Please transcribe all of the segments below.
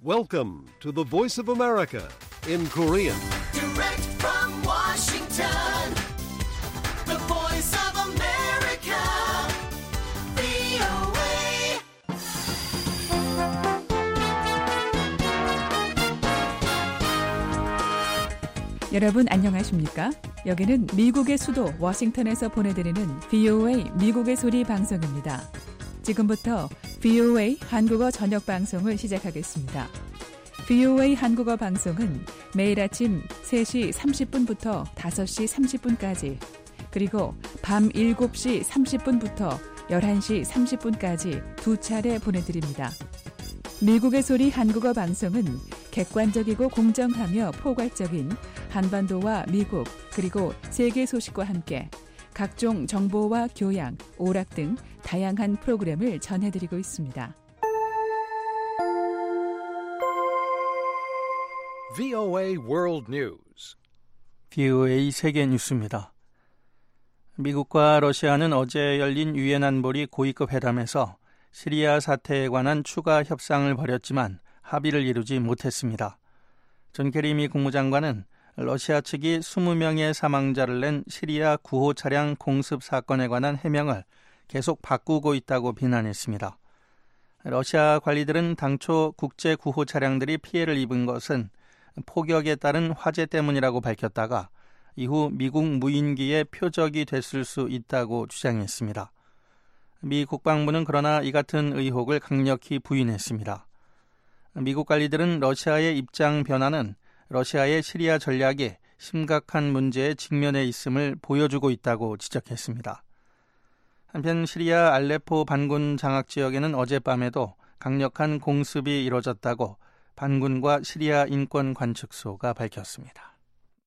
Welcome to the Voice of America in Korean. Direct from Washington, the Voice of America, VOA. 여러분 안녕하십니까? 여기는 미국의 수도 워싱턴에서 보내드리는 VOA 미국의 소리 방송입니다. 지금부터 VOA 한국어 저녁 방송을 시작하겠습니다. VOA 한국어 방송은 매일 아침 3시 30분부터 5시 30분까지 그리고 밤 7시 30분부터 11시 30분까지 두 차례 보내드립니다. 미국의 소리 한국어 방송은 객관적이고 공정하며 포괄적인 한반도와 미국 그리고 세계 소식과 함께 각종 정보와 교양, 오락 등 다양한 프로그램을 전해드리고 있습니다. VOA World News. VOA 세계 뉴스입니다. 미국과 러시아는 어제 열린 유엔 안보리 고위급 회담에서 시리아 사태에 관한 추가 협상을 벌였지만 합의를 이루지 못했습니다. 존 케리 미 국무장관은 러시아 측이 20명의 사망자를 낸 시리아 구호 차량 공습 사건에 관한 해명을 계속 바꾸고 있다고 비난했습니다. 러시아 관리들은 당초 국제 구호 차량들이 피해를 입은 것은 폭격에 따른 화재 때문이라고 밝혔다가 이후 미국 무인기의 표적이 됐을 수 있다고 주장했습니다. 미 국방부는 그러나 이 같은 의혹을 강력히 부인했습니다. 미국 관리들은 러시아의 입장 변화는 러시아의 시리아 전략이 심각한 문제에 직면해 있음을 보여주고 있다고 지적했습니다. 한편 시리아 알레포 반군 장악 지역에는 어젯밤에도 강력한 공습이 이뤄졌다고 반군과 시리아 인권 관측소가 밝혔습니다.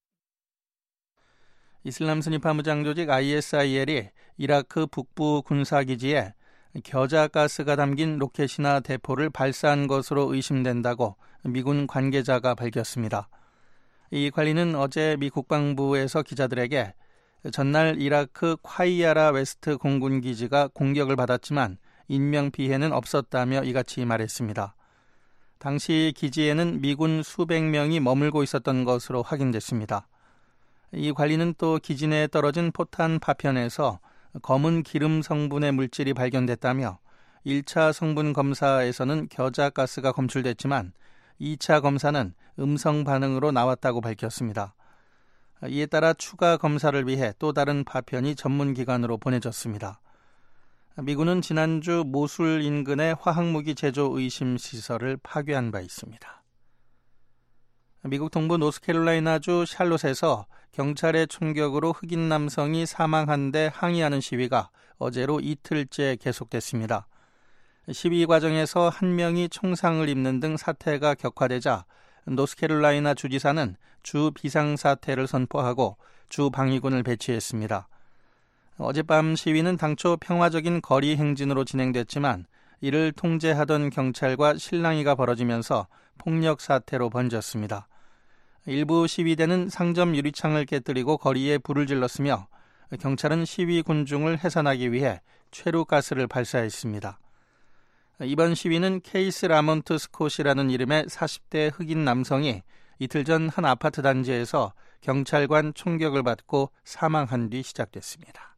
이슬람 순위파 무장 조직 ISIL이 이라크 북부 군사기지에 겨자가스가 담긴 로켓이나 대포를 발사한 것으로 의심된다고 미군 관계자가 밝혔습니다. 이 관리는 어제 미 국방부에서 기자들에게 전날 이라크 콰이야라 웨스트 공군기지가 공격을 받았지만 인명피해는 없었다며 이같이 말했습니다. 당시 기지에는 미군 수백 명이 머물고 있었던 것으로 확인됐습니다. 이 관리는 또 기지 내에 떨어진 포탄 파편에서 검은 기름 성분의 물질이 발견됐다며 1차 성분 검사에서는 겨자가스가 검출됐지만 2차 검사는 음성 반응으로 나왔다고 밝혔습니다. 이에 따라 추가 검사를 위해 또 다른 파편이 전문기관으로 보내졌습니다. 미군은 지난주 모술 인근의 화학무기 제조 의심 시설을 파괴한 바 있습니다. 미국 동부 노스캐롤라이나주 샬롯에서 경찰의 총격으로 흑인 남성이 사망한 데 항의하는 시위가 어제로 이틀째 계속됐습니다. 시위 과정에서 한 명이 총상을 입는 등 사태가 격화되자 노스캐롤라이나 주지사는 주 비상사태를 선포하고 주 방위군을 배치했습니다. 어젯밤 시위는 당초 평화적인 거리 행진으로 진행됐지만 이를 통제하던 경찰과 실랑이가 벌어지면서 폭력 사태로 번졌습니다. 일부 시위대는 상점 유리창을 깨뜨리고 거리에 불을 질렀으며 경찰은 시위 군중을 해산하기 위해 최루가스를 발사했습니다. 이번 시위는 케이스 라몬트 스콧이라는 이름의 40대 흑인 남성이 이틀 전 한 아파트 단지에서 경찰관 총격을 받고 사망한 뒤 시작됐습니다.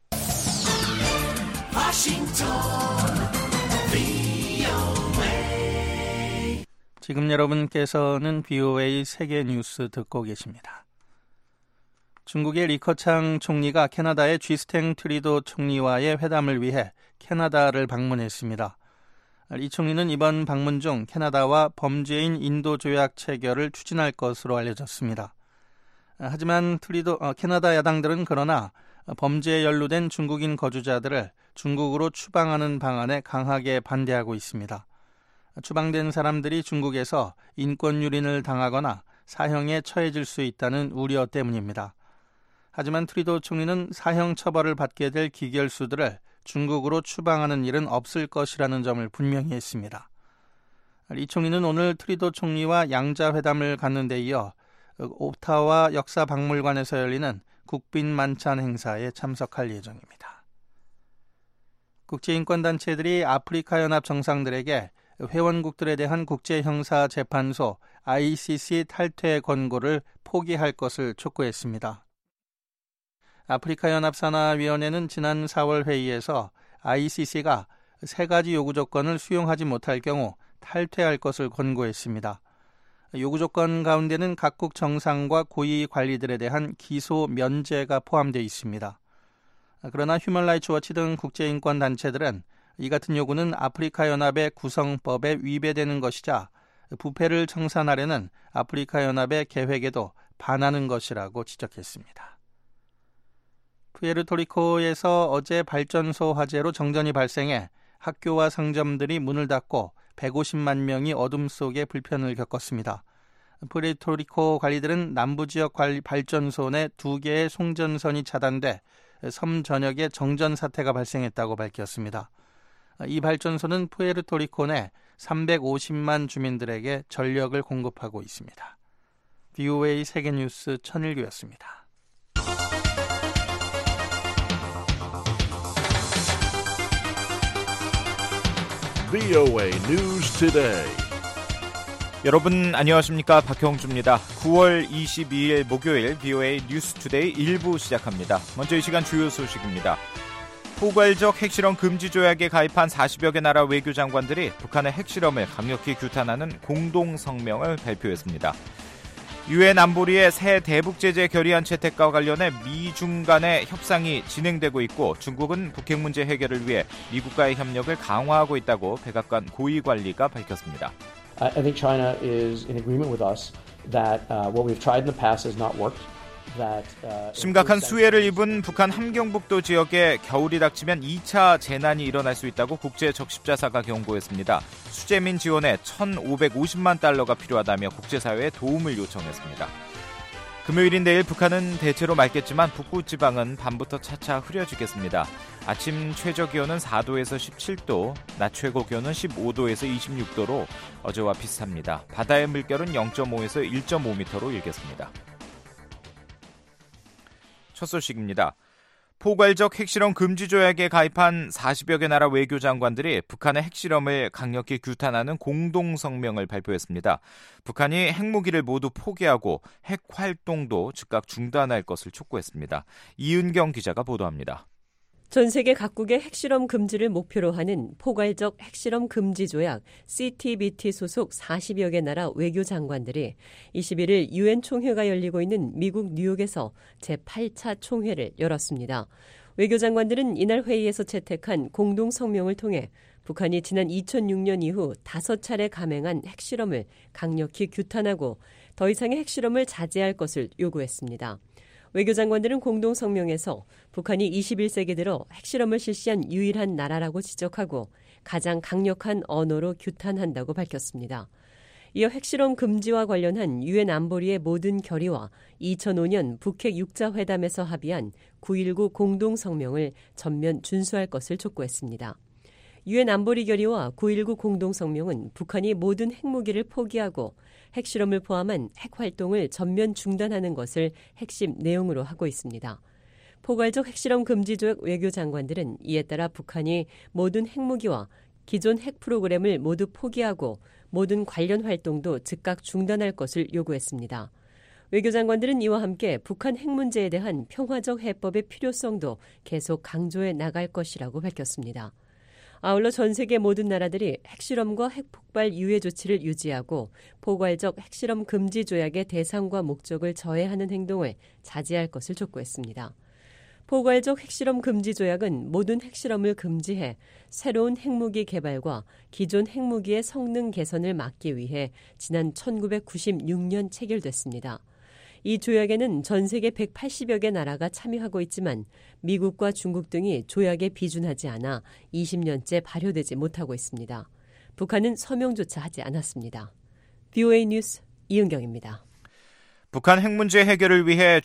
지금 여러분께서는 VOA 세계 뉴스 듣고 계십니다. 중국의 리커창 총리가 캐나다의 쥐스탱 트리도 총리와의 회담을 위해 캐나다를 방문했습니다. 이 총리는 이번 방문 중 캐나다와 범죄인 인도 조약 체결을 추진할 것으로 알려졌습니다. 하지만 캐나다 야당들은 그러나 범죄에 연루된 중국인 거주자들을 중국으로 추방하는 방안에 강하게 반대하고 있습니다. 추방된 사람들이 중국에서 인권 유린을 당하거나 사형에 처해질 수 있다는 우려 때문입니다. 하지만 트리도 총리는 사형 처벌을 받게 될 기결수들을 중국으로 추방하는 일은 없을 것이라는 점을 분명히 했습니다. 리 총리는 오늘 트리도 총리와 양자회담을 갖는 데 이어 오타와 역사박물관에서 열리는 국빈 만찬 행사에 참석할 예정입니다. 국제인권단체들이 아프리카 연합 정상들에게 회원국들에 대한 국제형사재판소 ICC 탈퇴 권고를 포기할 것을 촉구했습니다. 아프리카연합산하위원회는 지난 4월 회의에서 ICC가 3가지 요구 조건을 수용하지 못할 경우 탈퇴할 것을 권고했습니다. 요구 조건 가운데는 각국 정상과 고위 관리들에 대한 기소 면제가 포함되어 있습니다. 그러나 휴먼 라이츠 워치 등 국제인권단체들은 이 같은 요구는 아프리카 연합의 구성법에 위배되는 것이자 부패를 청산하려는 아프리카 연합의 계획에도 반하는 것이라고 지적했습니다. 푸에르토리코에서 어제 발전소 화재로 정전이 발생해 학교와 상점들이 문을 닫고 150만 명이 어둠 속에 불편을 겪었습니다. 푸에르토리코 관리들은 남부지역 발전소 내 2개의 송전선이 차단돼 섬 전역에 정전 사태가 발생했다고 밝혔습니다. 이 발전소는 푸에르토리코 내 350만 주민들에게 전력을 공급하고 있습니다. VOA 세계뉴스 천일규였습니다. VOA News Today. 여러분 안녕하십니까? 박형주입니다. 9월 22일 목요일 VOA 뉴스 투데이 1부 시작합니다. 먼저 이 시간 주요 소식입니다. 포괄적 핵실험 금지 조약에 가입한 40여 개 나라 외교장관들이 북한의 핵실험을 강력히 규탄하는 공동 성명을 발표했습니다. 유엔 안보리의 새 대북 제재 결의안 채택과 관련해 미중 간의 협상이 진행되고 있고 중국은 북핵 문제 해결을 위해 미국과의 협력을 강화하고 있다고 백악관 고위 관리가 밝혔습니다. I think China is in agreement with us that what we've tried in the past has not worked. 심각한 수해를 입은 북한 함경북도 지역에 겨울이 닥치면 2차 재난이 일어날 수 있다고 국제적십자사가 경고했습니다. 수재민 지원에 1,550만 달러가 필요하다며 국제사회에 도움을 요청했습니다. 금요일인 내일 북한은 대체로 맑겠지만 북부지방은 밤부터 차차 흐려지겠습니다. 아침 최저기온은 4도에서 17도, 낮 최고기온은 15도에서 26도로 어제와 비슷합니다. 바다의 물결은 0.5에서 1.5m로 일겠습니다. 첫 소식입니다. 포괄적 핵실험 금지 조약에 가입한 40여 개 나라 외교장관들이 북한의 핵실험을 강력히 규탄하는 공동 성명을 발표했습니다. 북한이 핵무기를 모두 포기하고 핵 활동도 즉각 중단할 것을 촉구했습니다. 이은경 기자가 보도합니다. 전 세계 각국의 핵실험 금지를 목표로 하는 포괄적 핵실험 금지 조약 CTBT 소속 40여 개 나라 외교장관들이 21일 유엔 총회가 열리고 있는 미국 뉴욕에서 제8차 총회를 열었습니다. 외교장관들은 이날 회의에서 채택한 공동 성명을 통해 북한이 지난 2006년 이후 5차례 감행한 핵실험을 강력히 규탄하고 더 이상의 핵실험을 자제할 것을 요구했습니다. 외교장관들은 공동 성명에서 북한이 21세기 들어 핵실험을 실시한 유일한 나라라고 지적하고 가장 강력한 언어로 규탄한다고 밝혔습니다. 이어 핵실험 금지와 관련한 유엔 안보리의 모든 결의와 2005년 북핵 6자 회담에서 합의한 9.19 공동 성명을 전면 준수할 것을 촉구했습니다. 유엔 안보리 결의와 9.19 공동 성명은 북한이 모든 핵무기를 포기하고 핵실험을 포함한 핵활동을 전면 중단하는 것을 핵심 내용으로 하고 있습니다. 포괄적 핵실험 금지 조약 외교장관들은 이에 따라 북한이 모든 핵무기와 기존 핵 프로그램을 모두 포기하고 모든 관련 활동도 즉각 중단할 것을 요구했습니다. 외교장관들은 이와 함께 북한 핵 문제에 대한 평화적 해법의 필요성도 계속 강조해 나갈 것이라고 밝혔습니다. 아울러 전 세계 모든 나라들이 핵실험과 핵폭발 유예 조치를 유지하고 포괄적 핵실험 금지 조약의 대상과 목적을 저해하는 행동을 자제할 것을 촉구했습니다. 포괄적 핵실험 금지 조약은 모든 핵실험을 금지해 새로운 핵무기 개발과 기존 핵무기의 성능 개선을 막기 위해 지난 1996년 체결됐습니다. 이 조약에는 전 세계 180여 개 나라가 참여하고 있지만 미국과 중국 등이 조약에 비준하지 않아 20년째 발효되지 못하고 있습니다. 북한은 서명조차 하지 않았습니다. VOA 뉴스 이은경입니다. 북한 핵 문제 해결을 위해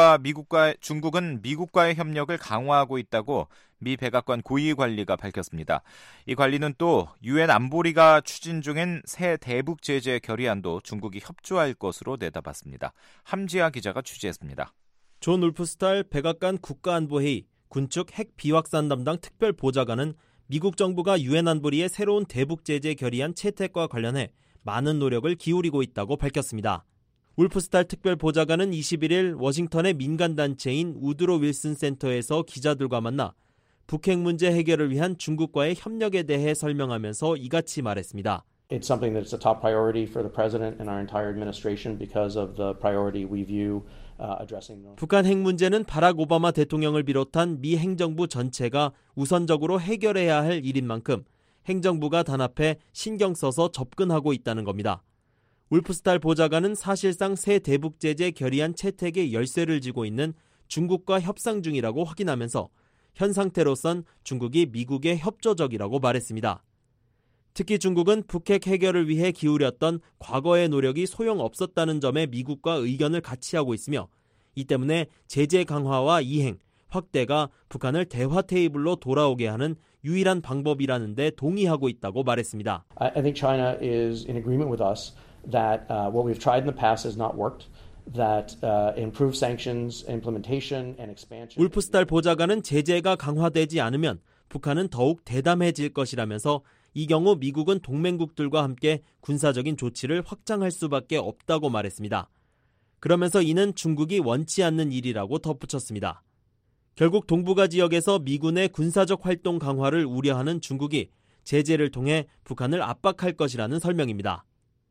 중국은 미국과의 협력을 강화하고 있다고 미 백악관 고위 관리가 밝혔습니다. 이 관리는 또 유엔 안보리가 추진 중인 새 대북 제재 결의안도 중국이 협조할 것으로 내다봤습니다. 함지아 기자가 취재했습니다. 존 울프스탈 백악관 국가안보회의 군축 핵 비확산 담당 특별보좌관은 미국 정부가 유엔 안보리의 새로운 대북 제재 결의안 채택과 관련해 많은 노력을 기울이고 있다고 밝혔습니다. 울프스탈 특별보좌관은 21일 워싱턴의 민간단체인 우드로 윌슨 센터에서 기자들과 만나 북핵 문제 해결을 위한 중국과의 협력에 대해 설명하면서 이같이 말했습니다. It's something that's a top priority for the president and our entire administration because of the priority we view addressing the... 북한 핵 문제는 바락 오바마 대통령을 비롯한 미 행정부 전체가 우선적으로 해결해야 할 일인 만큼 행정부가 단합해 신경 써서 접근하고 있다는 겁니다. 울프스탈 보좌관은 사실상 새 대북 제재 결의안 채택의 열쇠를 쥐고 있는 중국과 협상 중이라고 확인하면서 현 상태로선 중국이 미국에 협조적이라고 말했습니다. 특히 중국은 북핵 해결을 위해 기울였던 과거의 노력이 소용없었다는 점에 미국과 의견을 같이 하고 있으며 이 때문에 제재 강화와 이행, 확대가 북한을 대화 테이블로 돌아오게 하는 유일한 방법이라는 데 동의하고 있다고 말했습니다. I think China is in agreement with us that what we've tried in the past has not worked. That improved sanctions implementation and expansion. 울프스탈 보좌관은 제재가 강화되지 않으면 북한은 더욱 대담해질 것이라면서 이 경우 미국은 동맹국들과 함께 군사적인 조치를 확장할 수밖에 없다고 말했습니다. 그러면서 이는 중국이 원치 않는 일이라고 덧붙였습니다. 결국 동북아 지역에서 미군의 군사적 활동 강화를 우려하는 중국이 제재를 통해 북한을 압박할 것이라는 설명입니다.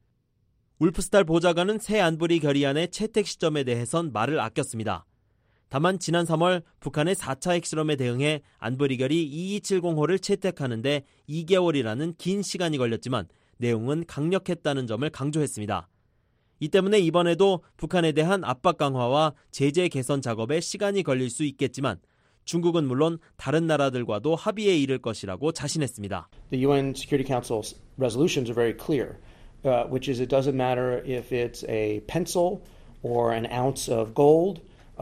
울프스탈 보좌관은 새 안보리 결의안의 채택 시점에 대해선 말을 아꼈습니다. 다만 지난 3월 북한의 4차 핵실험에 대응해 안보리 결의 2270호를 채택하는데 2개월이라는 긴 시간이 걸렸지만 내용은 강력했다는 점을 강조했습니다. 이 때문에 이번에도 북한에 대한 압박 강화와 제재 개선 작업에 시간이 걸릴 수 있겠지만 중국은 물론 다른 나라들과도 합의에 이를 것이라고 자신했습니다. The UN Security Council's resolutions are very clear, which is it doesn't matter if it's a pencil or an ounce of gold.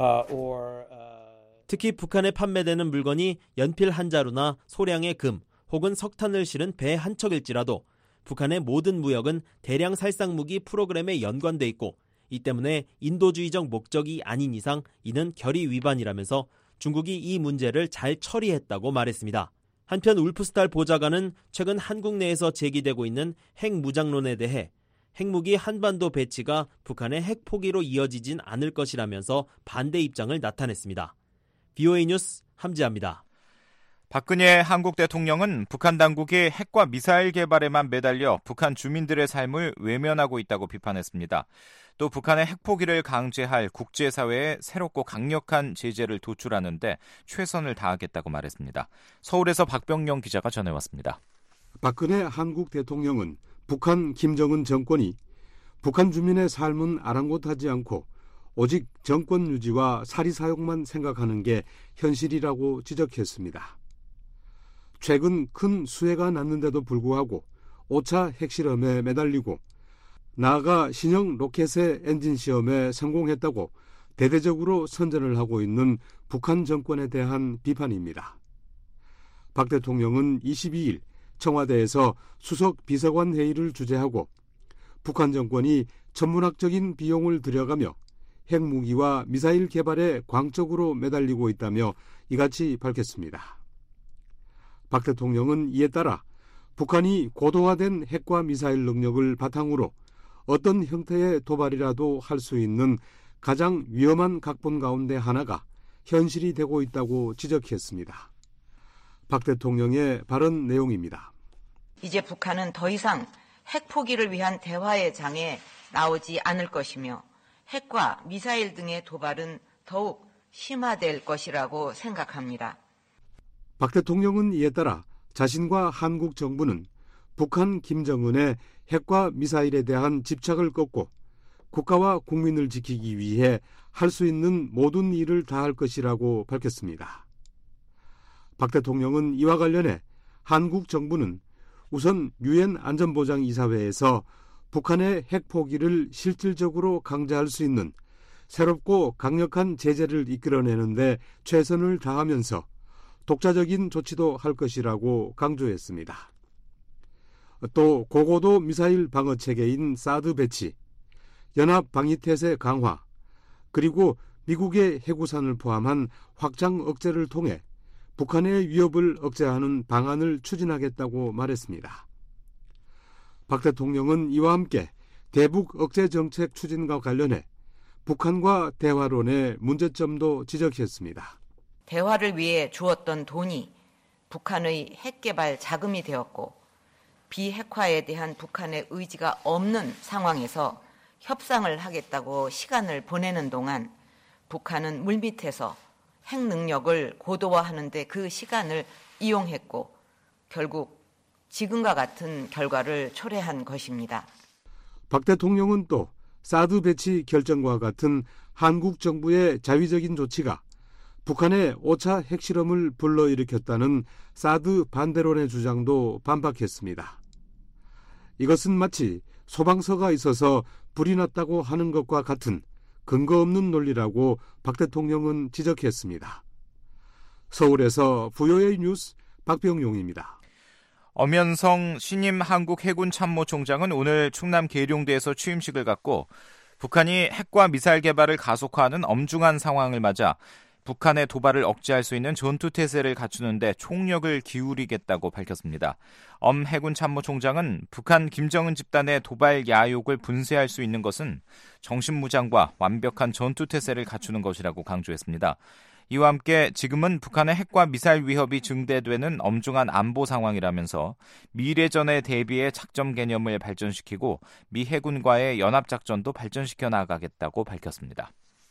특히 북한에 판매되는 물건이 연필 한 자루나 소량의 금 혹은 석탄을 실은 배 한 척일지라도 북한의 모든 무역은 대량 살상무기 프로그램에 연관돼 있고 이 때문에 인도주의적 목적이 아닌 이상 이는 결의 위반이라면서 중국이 이 문제를 잘 처리했다고 말했습니다. 한편 울프스탈 보좌관은 최근 한국 내에서 제기되고 있는 핵무장론에 대해 핵무기 한반도 배치가 북한의 핵 포기로 이어지진 않을 것이라면서 반대 입장을 나타냈습니다. VOA 뉴스 함지아입니다. 박근혜 한국 대통령은 북한 당국이 핵과 미사일 개발에만 매달려 북한 주민들의 삶을 외면하고 있다고 비판했습니다. 또 북한의 핵 포기를 강제할 국제사회에 새롭고 강력한 제재를 도출하는데 최선을 다하겠다고 말했습니다. 서울에서 박병영 기자가 전해왔습니다. 박근혜 한국 대통령은 북한 김정은 정권이 북한 주민의 삶은 아랑곳하지 않고 오직 정권 유지와 사리 사욕만 생각하는 게 현실이라고 지적했습니다. 최근 큰 수해가 났는데도 불구하고 5차 핵실험에 매달리고 나아가 신형 로켓의 엔진 시험에 성공했다고 대대적으로 선전을 하고 있는 북한 정권에 대한 비판입니다. 박 대통령은 22일 청와대에서 수석 비서관 회의를 주재하고 북한 정권이 천문학적인 비용을 들여가며 핵무기와 미사일 개발에 광적으로 매달리고 있다며 이같이 밝혔습니다. 박 대통령은 이에 따라 북한이 고도화된 핵과 미사일 능력을 바탕으로 어떤 형태의 도발이라도 할 수 있는 가장 위험한 각본 가운데 하나가 현실이 되고 있다고 지적했습니다. 박 대통령의 발언 내용입니다. 이제 북한은 더 이상 핵 포기를 위한 대화의 장에 나오지 않을 것이며 핵과 미사일 등의 도발은 더욱 심화될 것이라고 생각합니다. 박 대통령은 이에 따라 자신과 한국 정부는 북한 김정은의 핵과 미사일에 대한 집착을 꺾고 국가와 국민을 지키기 위해 할 수 있는 모든 일을 다할 것이라고 밝혔습니다. 박 대통령은 이와 관련해 한국 정부는 우선 유엔 안전보장이사회에서 북한의 핵 포기를 실질적으로 강제할 수 있는 새롭고 강력한 제재를 이끌어내는데 최선을 다하면서 독자적인 조치도 할 것이라고 강조했습니다. 또 고고도 미사일 방어 체계인 사드 배치, 연합 방위태세 강화, 그리고 미국의 해구산을 포함한 확장 억제를 통해 북한의 위협을 억제하는 방안을 추진하겠다고 말했습니다. 박 대통령은 이와 함께 대북 억제 정책 추진과 관련해 북한과 대화론의 문제점도 지적했습니다. 대화를 위해 주었던 돈이 북한의 핵개발 자금이 되었고 비핵화에 대한 북한의 의지가 없는 상황에서 협상을 하겠다고 시간을 보내는 동안 북한은 물밑에서 핵 능력을 고도화하는 데 그 시간을 이용했고 결국 지금과 같은 결과를 초래한 것입니다. 박 대통령은 또 사드 배치 결정과 같은 한국 정부의 자위적인 조치가 북한의 5차 핵실험을 불러일으켰다는 사드 반대론의 주장도 반박했습니다. 이것은 마치 소방서가 있어서 불이 났다고 하는 것과 같은 근거 없는 논리라고 박 대통령은 지적했습니다. 서울에서 VOA 뉴스 박병용입니다. 엄연성 신임 한국 해군 참모총장은 오늘 충남 계룡대에서 취임식을 갖고 북한이 핵과 미사일 개발을 가속화하는 엄중한 상황을 맞아 북한의 도발을 억제할 수 있는 전투태세를 갖추는 데 총력을 기울이겠다고 밝혔습니다. 엄 해군 참모총장은 북한 김정은 집단의 도발 야욕을 분쇄할 수 있는 것은 정신무장과 완벽한 전투태세를 갖추는 것이라고 강조했습니다. 이와 함께 지금은 북한의 핵과 미사일 위협이 증대되는 엄중한 안보 상황이라면서 미래전에 대비해 작전 개념을 발전시키고 미 해군과의 연합작전도 발전시켜 나가겠다고 밝혔습니다.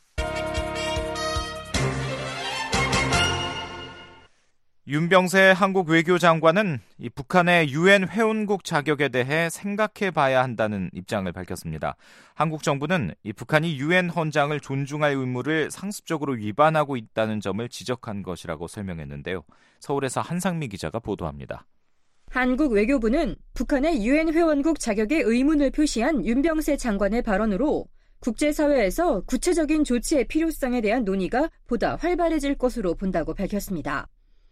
윤병세 한국 외교장관은 이 북한의 유엔 회원국 자격에 대해 생각해 봐야 한다는 입장을 밝혔습니다. 한국 정부는 이 북한이 유엔 헌장을 존중할 의무를 상습적으로 위반하고 있다는 점을 지적한 것이라고 설명했는데요. 서울에서 한상미 기자가 보도합니다. 한국 외교부는 북한의 유엔 회원국 자격에 의문을 표시한 윤병세 장관의 발언으로 국제사회에서 구체적인 조치의 필요성에 대한 논의가 보다 활발해질 것으로 본다고 밝혔습니다.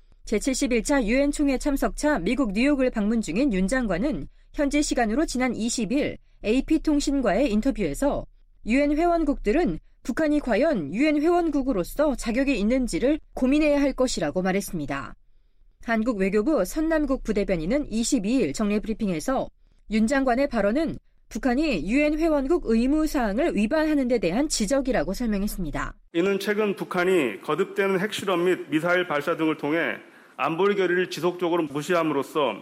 제71차 유엔 총회 참석차 미국 뉴욕을 방문 중인 윤 장관은 현지 시간으로 지난 20일 AP통신과의 인터뷰에서 유엔 회원국들은 북한이 과연 유엔 회원국으로서 자격이 있는지를 고민해야 할 것이라고 말했습니다. 한국 외교부 선남국 부대변인은 22일 정례 브리핑에서 윤 장관의 발언은 북한이 유엔 회원국 의무사항을 위반하는 데 대한 지적이라고 설명했습니다. 이는 최근 북한이 거듭되는 핵실험 및 미사일 발사 등을 통해 안보리 결의를 지속적으로 무시함으로써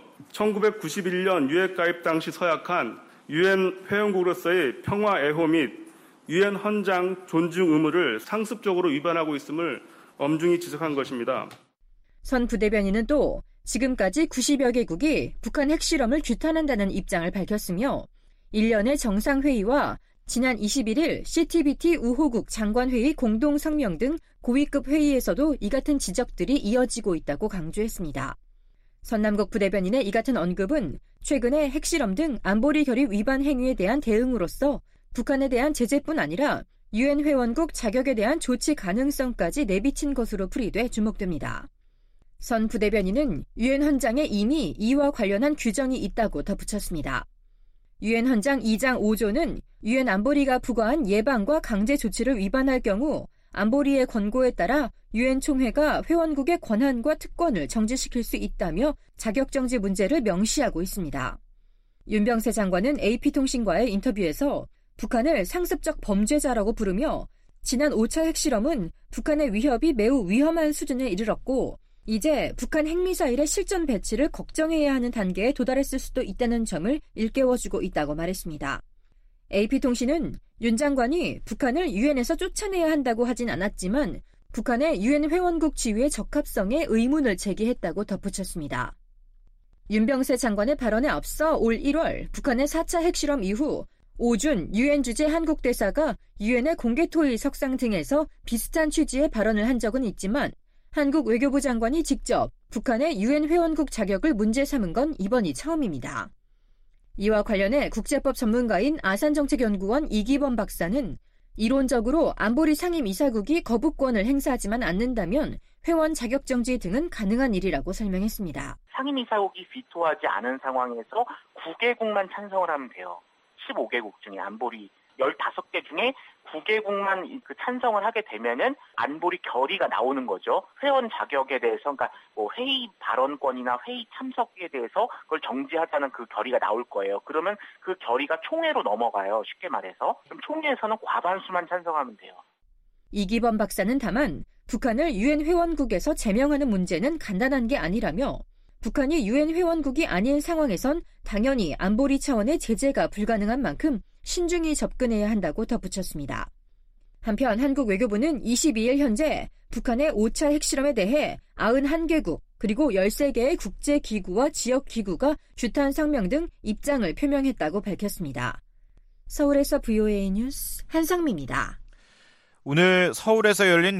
1991년 유엔 가입 당시 서약한 유엔 회원국으로서의 평화 애호 및 유엔 헌장 존중 의무를 상습적으로 위반하고 있음을 엄중히 지적한 것입니다. 선 부대변인은 또 지금까지 90여 개국이 북한 핵실험을 규탄한다는 입장을 밝혔으며 1년의 정상회의와 지난 21일 CTBT 우호국 장관회의 공동성명 등 고위급 회의에서도 이 같은 지적들이 이어지고 있다고 강조했습니다. 선남국 부대변인의 이 같은 언급은 최근에 핵실험 등 안보리 결의 위반 행위에 대한 대응으로서 북한에 대한 제재뿐 아니라 유엔 회원국 자격에 대한 조치 가능성까지 내비친 것으로 풀이돼 주목됩니다. 선 부대변인은 유엔 헌장에 이미 이와 관련한 규정이 있다고 덧붙였습니다. 유엔 헌장 2장 5조는 유엔 안보리가 부과한 예방과 강제 조치를 위반할 경우 안보리의 권고에 따라 유엔 총회가 회원국의 권한과 특권을 정지시킬 수 있다며 자격정지 문제를 명시하고 있습니다. 윤병세 장관은 AP통신과의 인터뷰에서 북한을 상습적 범죄자라고 부르며 지난 5차 핵실험은 북한의 위협이 매우 위험한 수준에 이르렀고 이제 북한 핵미사일의 실전 배치를 걱정해야 하는 단계에 도달했을 수도 있다는 점을 일깨워주고 있다고 말했습니다. AP통신은 윤 장관이 북한을 유엔에서 쫓아내야 한다고 하진 않았지만 북한의 유엔 회원국 지위의 적합성에 의문을 제기했다고 덧붙였습니다. 윤병세 장관의 발언에 앞서 올 1월 북한의 4차 핵실험 이후 오준 유엔 주재 한국 대사가 유엔의 공개토의 석상 등에서 비슷한 취지의 발언을 한 적은 있지만 한국 외교부 장관이 직접 북한의 유엔 회원국 자격을 문제 삼은 건 이번이 처음입니다. 이와 관련해 국제법 전문가인 아산정책연구원 이기범 박사는 이론적으로 안보리 상임이사국이 거부권을 행사하지만 않는다면 회원 자격정지 등은 가능한 일이라고 설명했습니다. 상임이사국이 비토하지 않은 상황에서 9개국만 찬성을 하면 돼요. 15개국 중에 안보리 15개 중에 9개국만 그 찬성을 하게 되면은 안보리 결의가 나오는 거죠. 회원 자격에 대해서, 그러니까 뭐 회의 발언권이나 회의 참석에 대해서 그걸 정지하자는 그 결의가 나올 거예요. 그러면 그 결의가 총회로 넘어가요. 쉽게 말해서. 그럼 총회에서는 과반수만 찬성하면 돼요. 이기범 박사는 다만 북한을 유엔 회원국에서 제명하는 문제는 간단한 게 아니라며 북한이 유엔 회원국이 아닌 상황에선 당연히 안보리 차원의 제재가 불가능한 만큼 신중히 접근해야 한다고 덧붙였습니다. 한편 한국 외교부는 22일 현재 북한의 5차 핵실험에 대해 91개국 그리고 13개의 국제기구와 지역기구가 규탄 성명 등 입장을 표명했다고 밝혔습니다. 서울에서 VOA 뉴스 한상미입니다. 오늘 서울에서 열린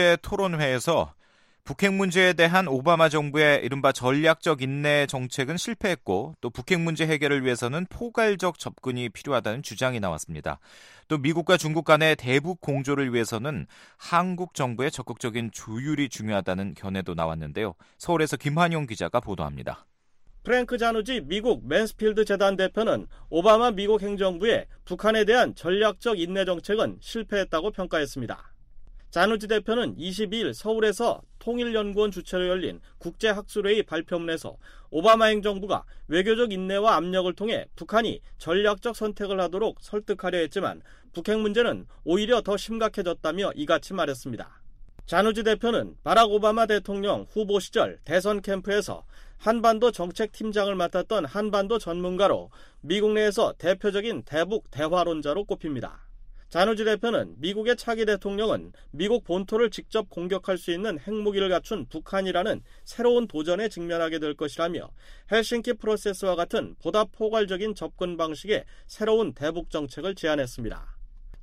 국제토론회에서 북핵 문제에 대한 오바마 정부의 이른바 전략적 인내 정책은 실패했고 또 북핵 문제 해결을 위해서는 포괄적 접근이 필요하다는 주장이 나왔습니다. 또 미국과 중국 간의 대북 공조를 위해서는 한국 정부의 적극적인 조율이 중요하다는 견해도 나왔는데요. 서울에서 김환용 기자가 보도합니다. 프랭크 자누지 미국 맨스필드 재단 대표는 오바마 미국 행정부의 북한에 대한 전략적 인내 정책은 실패했다고 평가했습니다. 자누지 대표는 22일 서울에서 통일연구원 주최로 열린 국제학술회의 발표문에서 오바마 행정부가 외교적 인내와 압력을 통해 북한이 전략적 선택을 하도록 설득하려 했지만 북핵 문제는 오히려 더 심각해졌다며 이같이 말했습니다. 자누지 대표는 바락 오바마 대통령 후보 시절 대선 캠프에서 한반도 정책팀장을 맡았던 한반도 전문가로 미국 내에서 대표적인 대북 대화론자로 꼽힙니다. 자누지 대표는 미국의 차기 대통령은 미국 본토를 직접 공격할 수 있는 핵무기를 갖춘 북한이라는 새로운 도전에 직면하게 될 것이라며 헬싱키 프로세스와 같은 보다 포괄적인 접근 방식의 새로운 대북 정책을 제안했습니다.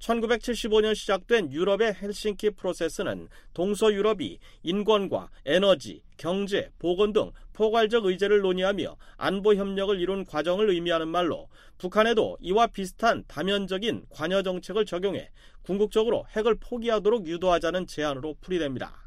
1975년 시작된 유럽의 헬싱키 프로세스는 동서유럽이 인권과 에너지, 경제, 보건 등 포괄적 의제를 논의하며 안보 협력을 이룬 과정을 의미하는 말로 북한에도 이와 비슷한 다면적인 관여 정책을 적용해 궁극적으로 핵을 포기하도록 유도하자는 제안으로 풀이됩니다.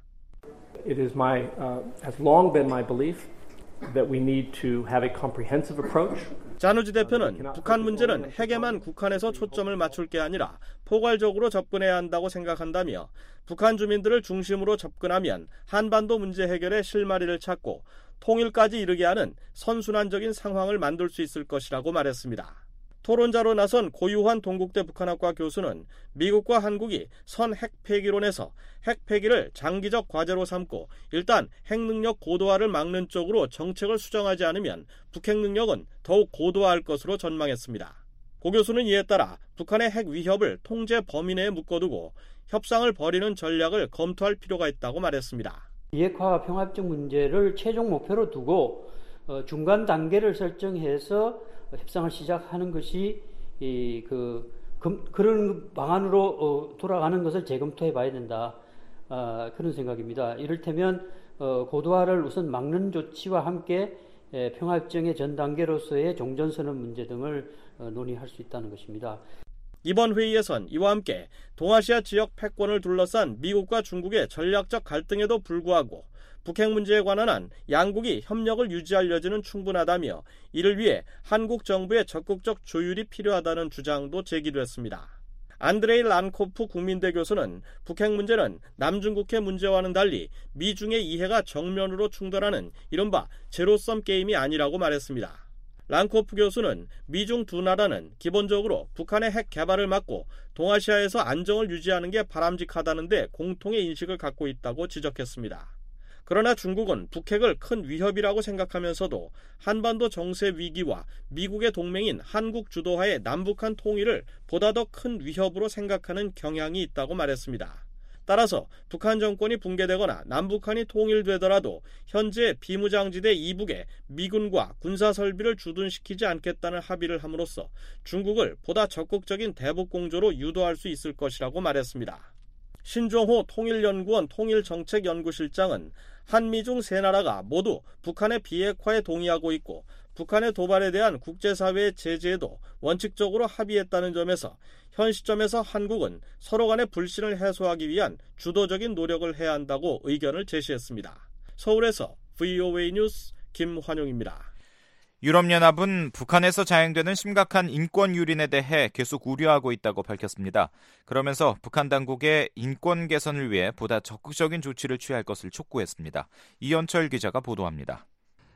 It is has long been my belief that we need to have a comprehensive approach. 자누지 대표는 북한 문제는 핵에만 국한해서 초점을 맞출 게 아니라 포괄적으로 접근해야 한다고 생각한다며 북한 주민들을 중심으로 접근하면 한반도 문제 해결의 실마리를 찾고 통일까지 이르게 하는 선순환적인 상황을 만들 수 있을 것이라고 말했습니다. 토론자로 나선 고유환 동국대 북한학과 교수는 미국과 한국이 선 핵폐기론에서 핵폐기를 장기적 과제로 삼고 일단 핵능력 고도화를 막는 쪽으로 정책을 수정하지 않으면 북핵 능력은 더욱 고도화할 것으로 전망했습니다. 고 교수는 이에 따라 북한의 핵 위협을 통제 범위 내에 묶어두고 협상을 벌이는 전략을 검토할 필요가 있다고 말했습니다. 비핵화와 평화협정 문제를 최종 목표로 두고 중간 단계를 설정해서 협상을 시작하는 것이 그런 방안으로 돌아가는 것을 재검토해 봐야 된다. 그런 생각입니다. 이를테면 고도화를 우선 막는 조치와 함께 평화협정의 전 단계로서의 종전선언 문제 등을 논의할 수 있다는 것입니다. 이번 회의에선 이와 함께 동아시아 지역 패권을 둘러싼 미국과 중국의 전략적 갈등에도 불구하고 북핵 문제에 관한 한 양국이 협력을 유지할 여지는 충분하다며 이를 위해 한국 정부의 적극적 조율이 필요하다는 주장도 제기됐습니다. 안드레이 란코프 국민대 교수는 북핵 문제는 남중국해 문제와는 달리 미중의 이해가 정면으로 충돌하는 이른바 제로섬 게임이 아니라고 말했습니다. 란코프 교수는 미중 두 나라는 기본적으로 북한의 핵 개발을 막고 동아시아에서 안정을 유지하는 게 바람직하다는 데 공통의 인식을 갖고 있다고 지적했습니다. 그러나 중국은 북핵을 큰 위협이라고 생각하면서도 한반도 정세 위기와 미국의 동맹인 한국 주도하의 남북한 통일을 보다 더 큰 위협으로 생각하는 경향이 있다고 말했습니다. 따라서 북한 정권이 붕괴되거나 남북한이 통일되더라도 현재 비무장지대 이북에 미군과 군사설비를 주둔시키지 않겠다는 합의를 함으로써 중국을 보다 적극적인 대북 공조로 유도할 수 있을 것이라고 말했습니다. 신종호 통일연구원 통일정책연구실장은 한미중 세 나라가 모두 북한의 비핵화에 동의하고 있고 북한의 도발에 대한 국제사회의 제재에도 원칙적으로 합의했다는 점에서 현 시점에서 한국은 서로 간의 불신을 해소하기 위한 주도적인 노력을 해야 한다고 의견을 제시했습니다. 서울에서 VOA 뉴스 김환용입니다. 유럽연합은 북한에서 자행되는 심각한 인권 유린에 대해 계속 우려하고 있다고 밝혔습니다. 그러면서 북한 당국의 인권 개선을 위해 보다 적극적인 조치를 취할 것을 촉구했습니다. 이현철 기자가 보도합니다.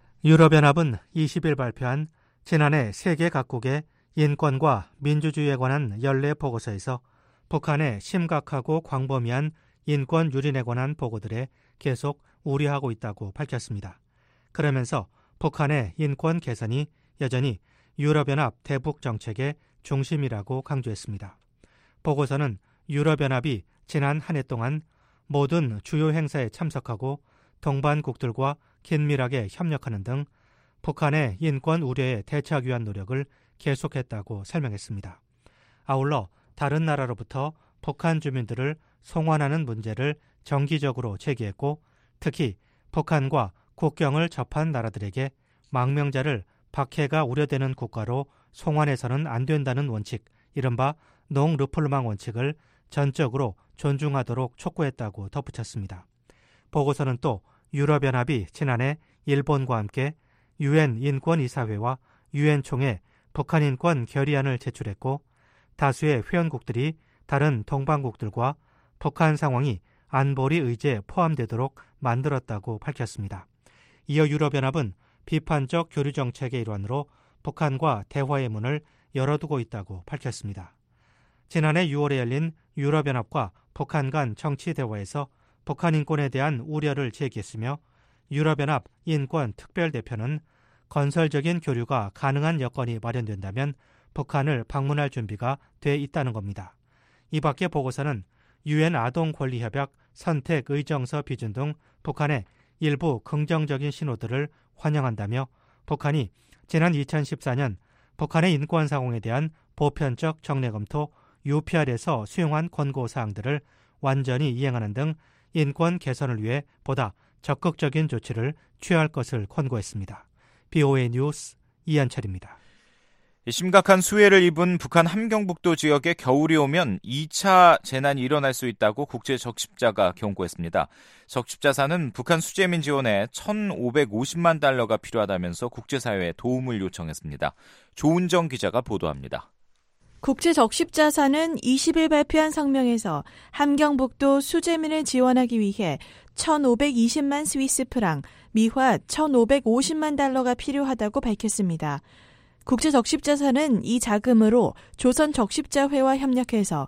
유럽연합은 20일 발표한 지난해 세계 각국의 인권과 민주주의에 관한 연례 보고서에서 북한의 심각하고 광범위한 인권 유린에 관한 보고들에 계속 우려하고 있다고 밝혔습니다. 그러면서 북한의 인권 개선이 여전히 유럽연합 대북 정책의 중심이라고 강조했습니다. 보고서는 유럽연합이 지난 한 해 동안 모든 주요 행사에 참석하고 동반국들과 긴밀하게 협력하는 등 북한의 인권 우려에 대처하기 위한 노력을 계속했다고 설명했습니다. 아울러 다른 나라로부터 북한 주민들을 송환하는 문제를 정기적으로 제기했고 특히 북한과 국경을 접한 나라들에게 망명자를 박해가 우려되는 국가로 송환해서는 안 된다는 원칙, 이른바 농르플망 원칙을 전적으로 존중하도록 촉구했다고 덧붙였습니다. 보고서는 또 유럽연합이 지난해 일본과 함께 유엔 인권이사회와 유엔 총회 북한 인권 결의안을 제출했고 다수의 회원국들이 다른 동반국들과 북한 상황이 안보리 의제에 포함되도록 만들었다고 밝혔습니다. 이어 유럽연합은 비판적 교류 정책의 일환으로 북한과 대화의 문을 열어두고 있다고 밝혔습니다. 지난해 6월에 열린 유럽연합과 북한 간 정치 대화에서 북한 인권에 대한 우려를 제기했으며 유럽연합 인권특별대표는 건설적인 교류가 가능한 여건이 마련된다면 북한을 방문할 준비가 돼 있다는 겁니다. 이 밖에 보고서는 유엔 아동권리협약 선택의정서 비준 등 북한의 일부 긍정적인 신호들을 환영한다며 북한이 지난 2014년 북한의 인권 상황에 대한 보편적 정례 검토 UPR에서 수용한 권고사항들을 완전히 이행하는 등 인권 개선을 위해 보다 적극적인 조치를 취할 것을 권고했습니다. BOA 뉴스 이한철입니다. 심각한 수해를 입은 북한 함경북도 지역에 겨울이 오면 2차 재난이 일어날 수 있다고 국제적십자가 경고했습니다. 적십자사는 북한 수재민 지원에 1,550만 달러가 필요하다면서 국제사회에 도움을 요청했습니다. 조은정 기자가 보도합니다. 국제적십자사는 20일 발표한 성명에서 함경북도 수재민을 지원하기 위해 1,520만 스위스 프랑, 미화 1,550만 달러가 필요하다고 밝혔습니다. 국제적십자사는 이 자금으로 조선적십자회와 협력해서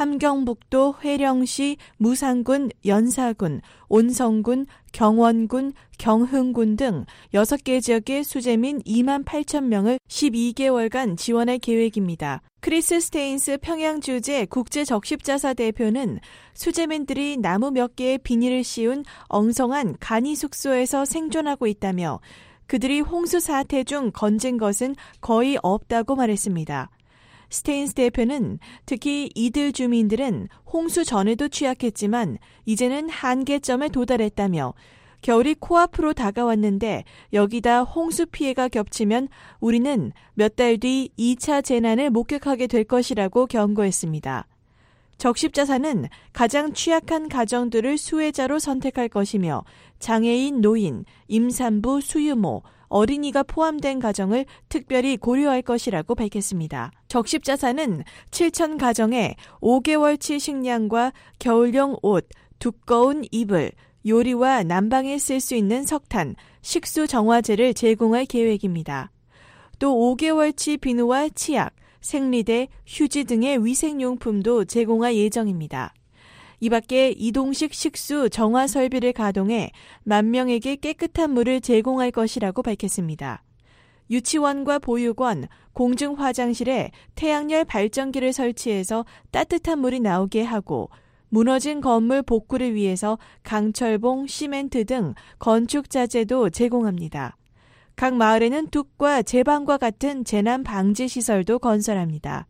함경북도 회령시, 무산군, 연사군, 온성군, 경원군, 경흥군 등 6개 지역의 수재민 2만 8천 명을 12개월간 지원할 계획입니다. 크리스 스테인스 평양주재 국제적십자사 대표는 수재민들이 나무 몇 개의 비닐을 씌운 엉성한 간이 숙소에서 생존하고 있다며 그들이 홍수 사태 중 건진 것은 거의 없다고 말했습니다. 스테인스 대표는 특히 이들 주민들은 홍수 전에도 취약했지만 이제는 한계점에 도달했다며 겨울이 코앞으로 다가왔는데 여기다 홍수 피해가 겹치면 우리는 몇 달 뒤 2차 재난을 목격하게 될 것이라고 경고했습니다. 적십자사는 가장 취약한 가정들을 수혜자로 선택할 것이며 장애인, 노인, 임산부, 수유모, 어린이가 포함된 가정을 특별히 고려할 것이라고 밝혔습니다. 적십자사는 7천 가정에 5개월치 식량과 겨울용 옷, 두꺼운 이불, 요리와 난방에 쓸 수 있는 석탄, 식수 정화제를 제공할 계획입니다. 또 5개월치 비누와 치약, 생리대, 휴지 등의 위생용품도 제공할 예정입니다. 이 밖에 이동식 식수 정화 설비를 가동해 10,000명에게 깨끗한 물을 제공할 것이라고 밝혔습니다. 유치원과 보육원, 공중 화장실에 태양열 발전기를 설치해서 따뜻한 물이 나오게 하고 무너진 건물 복구를 위해서 강철봉, 시멘트 등 건축 자재도 제공합니다. 각 마을에는 뚝과 제방과 같은 재난 방지 시설도 건설합니다.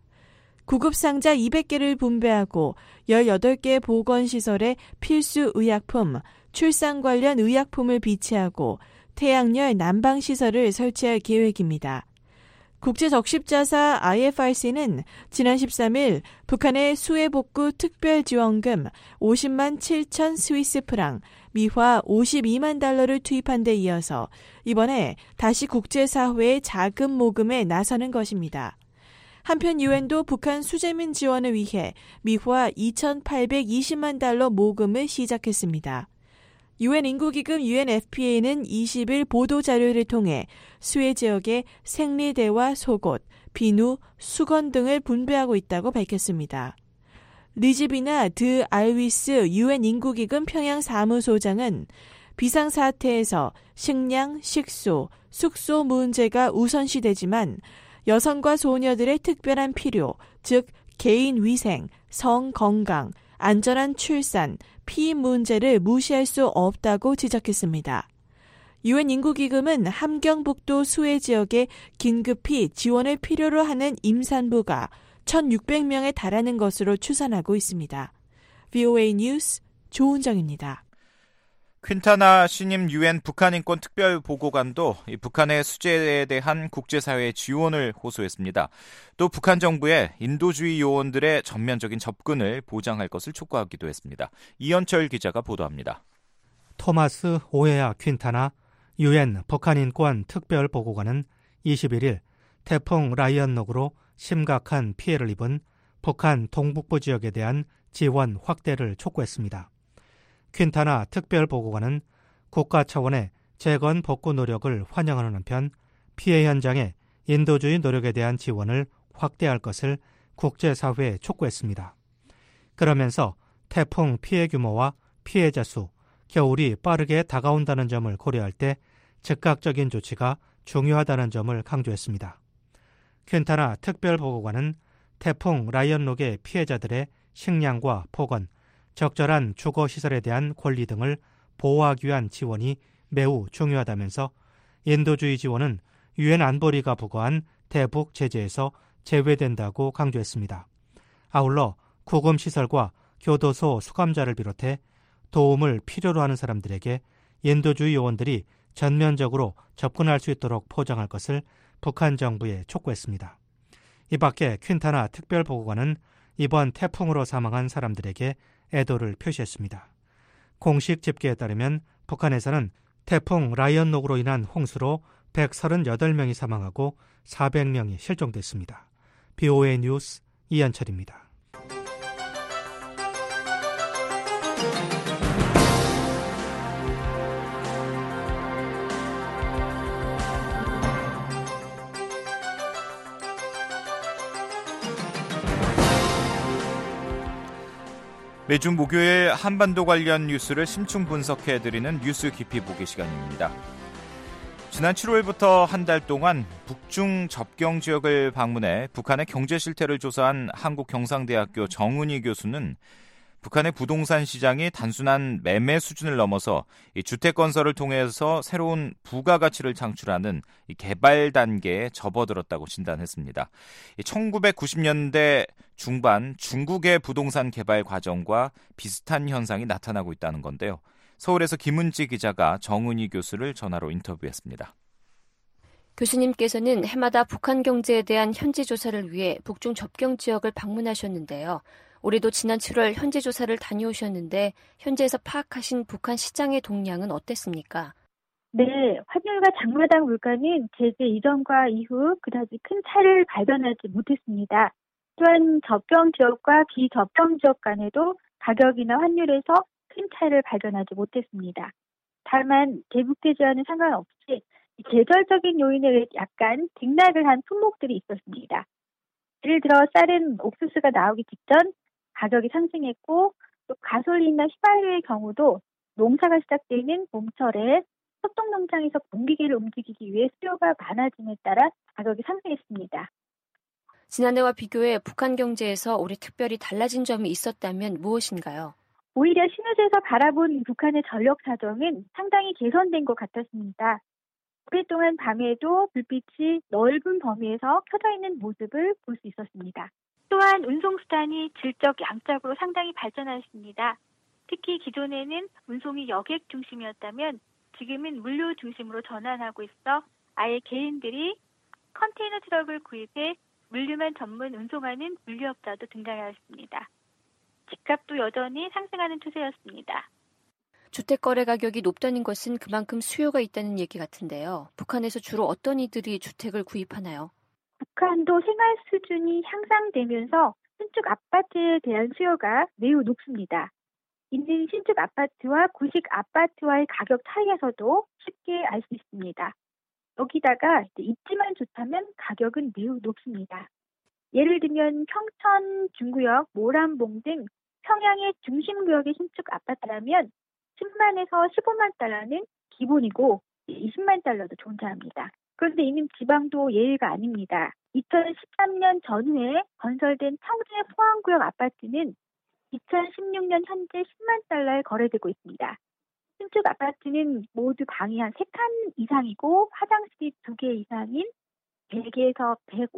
구급상자 200개를 분배하고 18개 보건시설에 필수 의약품, 출산 관련 의약품을 비치하고 태양열 난방시설을 설치할 계획입니다. 국제적십자사 IFRC는 지난 13일 북한의 수해복구 특별지원금 50만 7천 스위스 프랑, 미화 52만 달러를 투입한 데 이어서 이번에 다시 국제사회의 자금 모금에 나서는 것입니다. 한편 유엔도 북한 수재민 지원을 위해 미화 2,820만 달러 모금을 시작했습니다. 유엔 인구기금 UNFPA는 20일 보도자료를 통해 수해 지역에 생리대와 속옷, 비누, 수건 등을 분배하고 있다고 밝혔습니다. 리즈비나 드 알위스 유엔 인구기금 평양 사무소장은 비상사태에서 식량, 식소, 숙소 문제가 우선시되지만 여성과 소녀들의 특별한 필요, 즉 개인 위생, 성 건강, 안전한 출산, 피임 문제를 무시할 수 없다고 지적했습니다. 유엔 인구기금은 함경북도 수해 지역에 긴급히 지원을 필요로 하는 임산부가 1,600명에 달하는 것으로 추산하고 있습니다. VOA 뉴스 조은정입니다. 퀸타나 신임 유엔 북한인권 특별보고관도 북한의 수재에 대한 국제사회의 지원을 호소했습니다. 또 북한 정부의 인도주의 요원들의 전면적인 접근을 보장할 것을 촉구하기도 했습니다. 이현철 기자가 보도합니다. 토마스 오헤아 퀸타나 유엔 북한인권 특별보고관은 21일 태풍 라이언록으로 심각한 피해를 입은 북한 동북부 지역에 대한 지원 확대를 촉구했습니다. 퀸타나 특별보고관은 국가 차원의 재건 복구 노력을 환영하는 한편 피해 현장의 인도주의 노력에 대한 지원을 확대할 것을 국제사회에 촉구했습니다. 그러면서 태풍 피해 규모와 피해자 수, 겨울이 빠르게 다가온다는 점을 고려할 때 즉각적인 조치가 중요하다는 점을 강조했습니다. 퀸타나 특별보고관은 태풍 라이언록의 피해자들의 식량과 보건, 적절한 주거시설에 대한 권리 등을 보호하기 위한 지원이 매우 중요하다면서 인도주의 지원은 유엔 안보리가 부과한 대북 제재에서 제외된다고 강조했습니다. 아울러 구금시설과 교도소 수감자를 비롯해 도움을 필요로 하는 사람들에게 인도주의 요원들이 전면적으로 접근할 수 있도록 포장할 것을 북한 정부에 촉구했습니다. 이 밖에 퀸타나 특별보고관은 이번 태풍으로 사망한 사람들에게 애도를 표시했습니다. 공식 집계에 따르면 북한에서는 태풍 라이언록으로 인한 홍수로 138명이 사망하고 400명이 실종됐습니다. BOA 뉴스 이현철입니다. 매주 목요일 한반도 관련 뉴스를 심층 분석해드리는 뉴스 깊이 보기 시간입니다. 지난 7월부터 한 달 동안 북중 접경 지역을 방문해 북한의 경제 실태를 조사한 한국경상대학교 정은희 교수는 북한의 부동산 시장이 단순한 매매 수준을 넘어서 이 주택 건설을 통해서 새로운 부가가치를 창출하는 이 개발 단계에 접어들었다고 진단했습니다. 1990년대 중반 중국의 부동산 개발 과정과 비슷한 현상이 나타나고 있다는 건데요. 서울에서 김은지 기자가 정은희 교수를 전화로 인터뷰했습니다. 교수님께서는 해마다 북한 경제에 대한 현지 조사를 위해 북중 접경 지역을 방문하셨는데요. 올해도 지난 7월 현지 조사를 다녀오셨는데 현지에서 파악하신 북한 시장의 동향은 어땠습니까? 네, 환율과 장마당 물가는 제재 이전과 이후 그다지 큰 차이를 발견하지 못했습니다. 또한 접경 지역과 비접경 지역 간에도 가격이나 환율에서 큰 차이를 발견하지 못했습니다. 다만 대북제재와는 상관없이 계절적인 요인에 의해 약간 등락을 한 품목들이 있었습니다. 예를 들어 쌀은 옥수수가 나오기 직전 가격이 상승했고 또 가솔린이나 휘발유의 경우도 농사가 시작되는 봄철에 협동농장에서 공기계를 움직이기 위해 수요가 많아짐에 따라 가격이 상승했습니다. 지난해와 비교해 북한 경제에서 올해 특별히 달라진 점이 있었다면 무엇인가요? 오히려 신우주에서 바라본 북한의 전력 사정은 상당히 개선된 것 같았습니다. 오랫동안 밤에도 불빛이 넓은 범위에서 켜져 있는 모습을 볼 수 있었습니다. 또한 운송수단이 질적, 양적으로 상당히 발전하였습니다. 특히 기존에는 운송이 여객 중심이었다면 지금은 물류 중심으로 전환하고 있어 아예 개인들이 컨테이너 트럭을 구입해 물류만 전문 운송하는 물류업자도 등장하였습니다. 집값도 여전히 상승하는 추세였습니다. 주택 거래 가격이 높다는 것은 그만큼 수요가 있다는 얘기 같은데요. 북한에서 주로 어떤 이들이 주택을 구입하나요? 북한도 생활 수준이 향상되면서 신축 아파트에 대한 수요가 매우 높습니다. 있는 신축 아파트와 구식 아파트와의 가격 차이에서도 쉽게 알 수 있습니다. 여기다가 입지만 좋다면 가격은 매우 높습니다. 예를 들면 평천, 중구역, 모란봉 등 평양의 중심구역의 신축 아파트라면 10만에서 15만 달러는 기본이고 20만 달러도 존재합니다. 그런데 이는 지방도 예외가 아닙니다. 2013년 전후에 건설된 청주의 포항구역 아파트는 2016년 현재 10만 달러에 거래되고 있습니다. 신축 아파트는 모두 방이 한 3칸 이상이고 화장실이 2개 이상인 100에서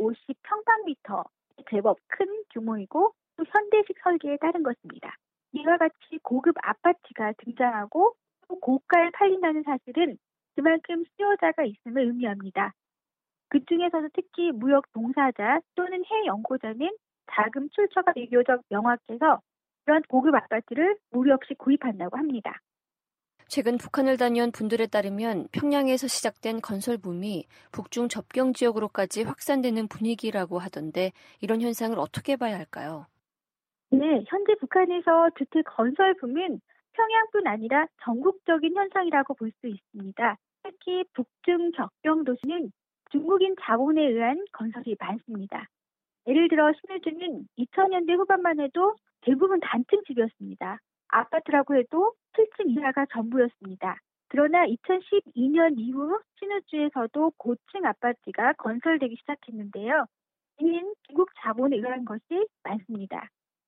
150평방미터 제법 큰 규모이고 또 현대식 설계에 따른 것입니다. 이와 같이 고급 아파트가 등장하고 또 고가에 팔린다는 사실은 그만큼 수요자가 있음을 의미합니다. 그 중에서도 특히 무역 종사자 또는 해외 연구자는 자금 출처가 비교적 명확해서 이런 고급 아파트를 무리 없이 구입한다고 합니다. 최근 북한을 다녀온 분들에 따르면 평양에서 시작된 건설 붐이 북중 접경 지역으로까지 확산되는 분위기라고 하던데 이런 현상을 어떻게 봐야 할까요? 네, 현재 북한에서 주택 건설 붐은 평양뿐 아니라 전국적인 현상이라고 볼 수 있습니다. 특히 북중 접경 도시는 중국인 자본에 의한 건설이 많습니다. 예를 들어 신의주는 2000년대 후반만 해도 대부분 단층 집이었습니다. 아파트라고 해도 7층 이하가 전부였습니다. 그러나 2012년 이후 신의주에서도 고층 아파트가 건설되기 시작했는데요. 이는 중국 자본에 의한 것이 많습니다.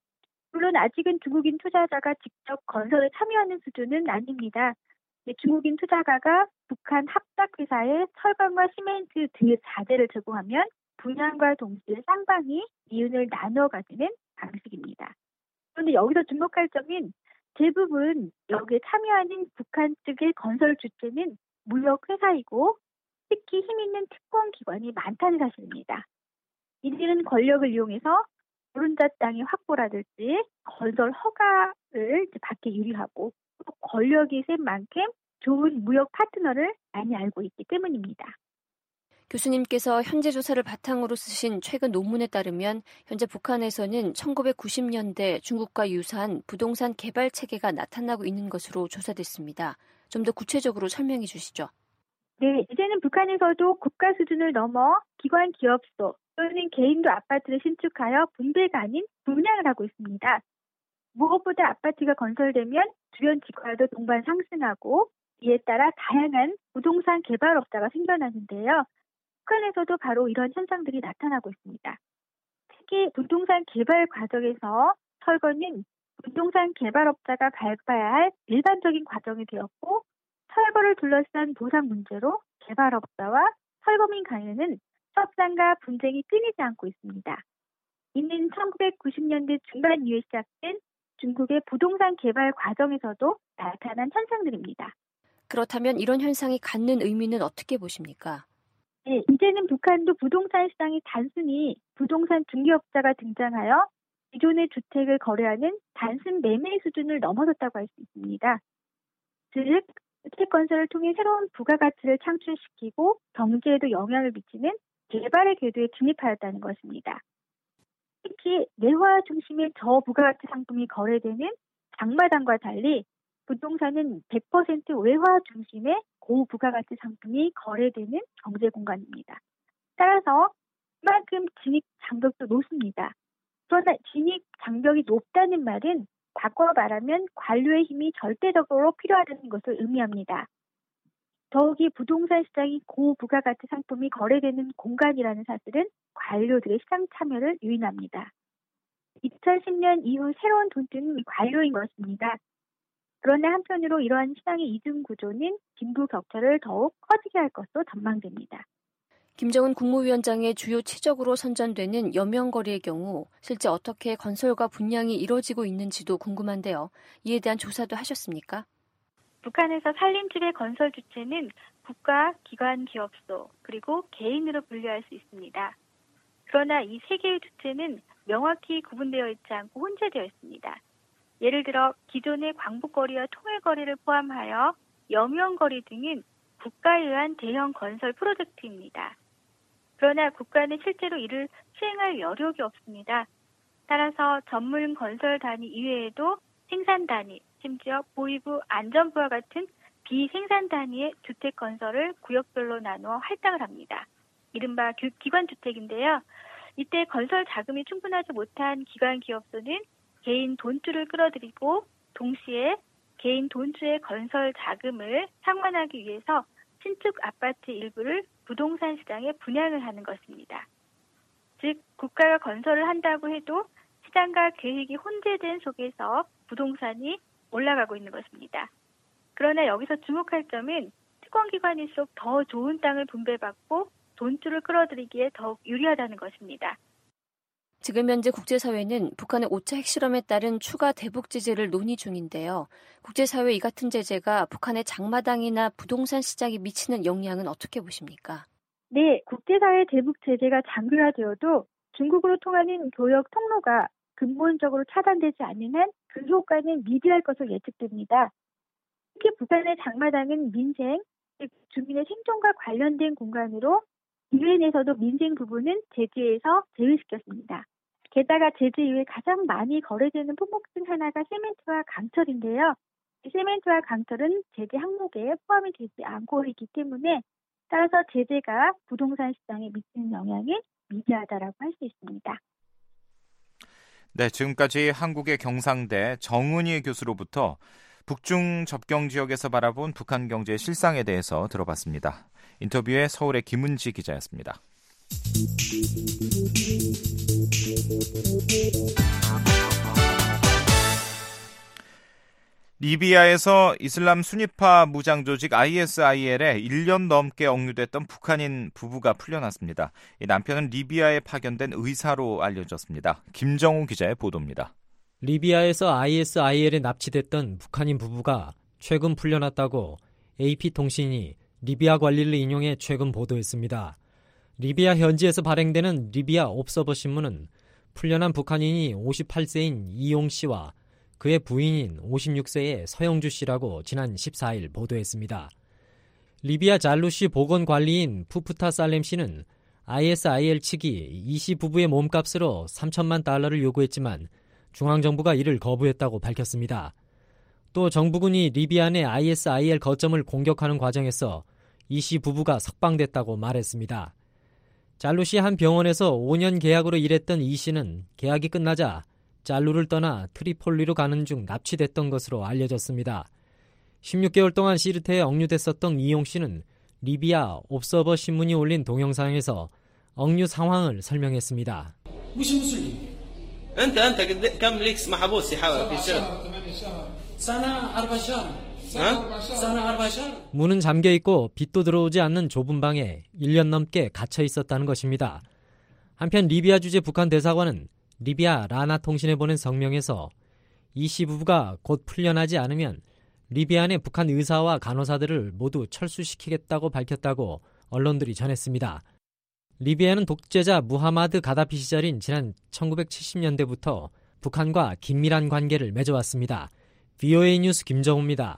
물론 아직은 중국인 투자자가 직접 건설에 참여하는 수준은 아닙니다. 중국인 투자가가 북한 합작회사에 철강과 시멘트 등의 자재를 제공하면 분양과 동시에 쌍방이 이윤을 나눠 가지는 방식입니다. 그런데 여기서 주목할 점은 대부분 여기에 참여하는 북한 측의 건설 주체는 무역회사이고 특히 힘있는 특권기관이 많다는 사실입니다. 이들은 권력을 이용해서 노른자 땅의 확보라든지 건설 허가를 받기 유리하고 또 권력이 센 만큼 좋은 무역 파트너를 많이 알고 있기 때문입니다. 교수님께서 현재 조사를 바탕으로 쓰신 최근 논문에 따르면 현재 북한에서는 1990년대 중국과 유사한 부동산 개발 체계가 나타나고 있는 것으로 조사됐습니다. 좀 더 구체적으로 설명해 주시죠. 네, 이제는 북한에서도 국가 수준을 넘어 기관 기업소 또는 개인도 아파트를 신축하여 분배가 아닌 분양을 하고 있습니다. 무엇보다 아파트가 건설되면 주변 지가도 동반 상승하고 이에 따라 다양한 부동산 개발업자가 생겨나는데요. 북한에서도 바로 이런 현상들이 나타나고 있습니다. 특히 부동산 개발 과정에서 철거는 부동산 개발업자가 밟아야 할 일반적인 과정이 되었고 철거를 둘러싼 보상 문제로 개발업자와 철거민 간에는 협상과 분쟁이 끊이지 않고 있습니다. 이는 1990년대 중반 이후에 시작된 중국의 부동산 개발 과정에서도 나타난 현상들입니다. 그렇다면 이런 현상이 갖는 의미는 어떻게 보십니까? 네, 이제는 북한도 부동산 시장이 단순히 부동산 중개업자가 등장하여 기존의 주택을 거래하는 단순 매매 수준을 넘어섰다고 할 수 있습니다. 즉, 주택 건설을 통해 새로운 부가가치를 창출시키고 경제에도 영향을 미치는 개발의 궤도에 진입하였다는 것입니다. 특히 내화 중심의 저부가가치 상품이 거래되는 장마당과 달리 부동산은 100% 외화 중심의 고부가가치 상품이 거래되는 경제 공간입니다. 따라서 그만큼 진입 장벽도 높습니다. 그러나 진입 장벽이 높다는 말은 바꿔 말하면 관료의 힘이 절대적으로 필요하다는 것을 의미합니다. 더욱이 부동산 시장이 고부가가치 상품이 거래되는 공간이라는 사실은 관료들의 시장 참여를 유인합니다. 2010년 이후 새로운 돈은 관료인 것입니다. 그러나 한편으로 이러한 시장의 이중 구조는 빈부격차를 더욱 커지게 할 것으로 전망됩니다. 김정은 국무위원장의 주요 치적으로 선전되는 여명거리의 경우 실제 어떻게 건설과 분양이 이뤄지고 있는지도 궁금한데요. 이에 대한 조사도 하셨습니까? 북한에서 산림지대 건설 주체는 국가, 기관, 기업소, 그리고 개인으로 분류할 수 있습니다. 그러나 이 세 개의 주체는 명확히 구분되어 있지 않고 혼재되어 있습니다. 예를 들어 기존의 광복거리와 통일거리를 포함하여 염유원거리 등은 국가에 의한 대형 건설 프로젝트입니다. 그러나 국가는 실제로 이를 수행할 여력이 없습니다. 따라서 전문 건설 단위 이외에도 생산 단위, 심지어 보위부, 안전부와 같은 비생산 단위의 주택 건설을 구역별로 나누어 할당을 합니다. 이른바 기관주택인데요. 이때 건설 자금이 충분하지 못한 기관 기업소는 개인 돈주를 끌어들이고 동시에 개인 돈주의 건설 자금을 상환하기 위해서 신축 아파트 일부를 부동산 시장에 분양을 하는 것입니다. 즉 국가가 건설을 한다고 해도 시장과 계획이 혼재된 속에서 부동산이 올라가고 있는 것입니다. 그러나 여기서 주목할 점은 특권기관일수록 더 좋은 땅을 분배받고 돈주를 끌어들이기에 더욱 유리하다는 것입니다. 지금 현재 국제사회는 북한의 5차 핵실험에 따른 추가 대북 제재를 논의 중인데요. 국제사회 이 같은 제재가 북한의 장마당이나 부동산 시장에 미치는 영향은 어떻게 보십니까? 네, 국제사회 대북 제재가 장기화되어도 중국으로 통하는 교역 통로가 근본적으로 차단되지 않는 한 그 효과는 미비할 것으로 예측됩니다. 특히 북한의 장마당은 민생, 즉 주민의 생존과 관련된 공간으로 유엔에서도 민생 부분은 제재에서 제외시켰습니다. 게다가 제재 이후에 가장 많이 거래되는 품목 중 하나가 세멘트와 강철인데요. 세멘트와 강철은 제재 항목에 포함이 되지 않고 있기 때문에 따라서 제재가 부동산 시장에 미치는 영향은 미비하다라고 할 수 있습니다. 네, 지금까지 한국의 경상대 정은희 교수로부터 북중 접경 지역에서 바라본 북한 경제의 실상에 대해서 들어봤습니다. 인터뷰에 서울의 김은지 기자였습니다. 리비아에서 이슬람 순위파 무장 조직 ISIL에 1년 넘게 억류됐던 북한인 부부가 풀려났습니다. 이 남편은 리비아에 파견된 의사로 알려졌습니다. 김정우 기자의 보도입니다. 리비아에서 ISIL에 납치됐던 북한인 부부가 최근 풀려났다고 AP통신이 리비아 관리를 인용해 최근 보도했습니다. 리비아 현지에서 발행되는 리비아 옵서버 신문은 풀려난 북한인이 58세인 이용 씨와 그의 부인인 56세의 서영주 씨라고 지난 14일 보도했습니다. 리비아 잘루시 보건관리인 푸푸타 살렘 씨는 ISIL 측이 이 씨 부부의 몸값으로 3천만 달러를 요구했지만 중앙정부가 이를 거부했다고 밝혔습니다. 또 정부군이 리비아 내 ISIL 거점을 공격하는 과정에서 이 씨 부부가 석방됐다고 말했습니다. 잘루시 한 병원에서 5년 계약으로 일했던 이 씨는 계약이 끝나자 잘루를 떠나 트리폴리로 가는 중 납치됐던 것으로 알려졌습니다. 16개월 동안 시르테에 억류됐었던 이용 씨는 리비아 옵서버 신문이 올린 동영상에서 억류 상황을 설명했습니다. 문은 잠겨있고 빛도 들어오지 않는 좁은 방에 1년 넘게 갇혀 있었다는 것입니다. 한편 리비아 주재 북한 대사관은 리비아 라나 통신에 보낸 성명에서 이 씨 부부가 곧 풀려나지 않으면 리비아 내 북한 의사와 간호사들을 모두 철수시키겠다고 밝혔다고 언론들이 전했습니다. 리비아는 독재자 무하마드 가다피 시절인 지난 1970년대부터 북한과 긴밀한 관계를 맺어왔습니다. VOA 뉴스 김정우입니다.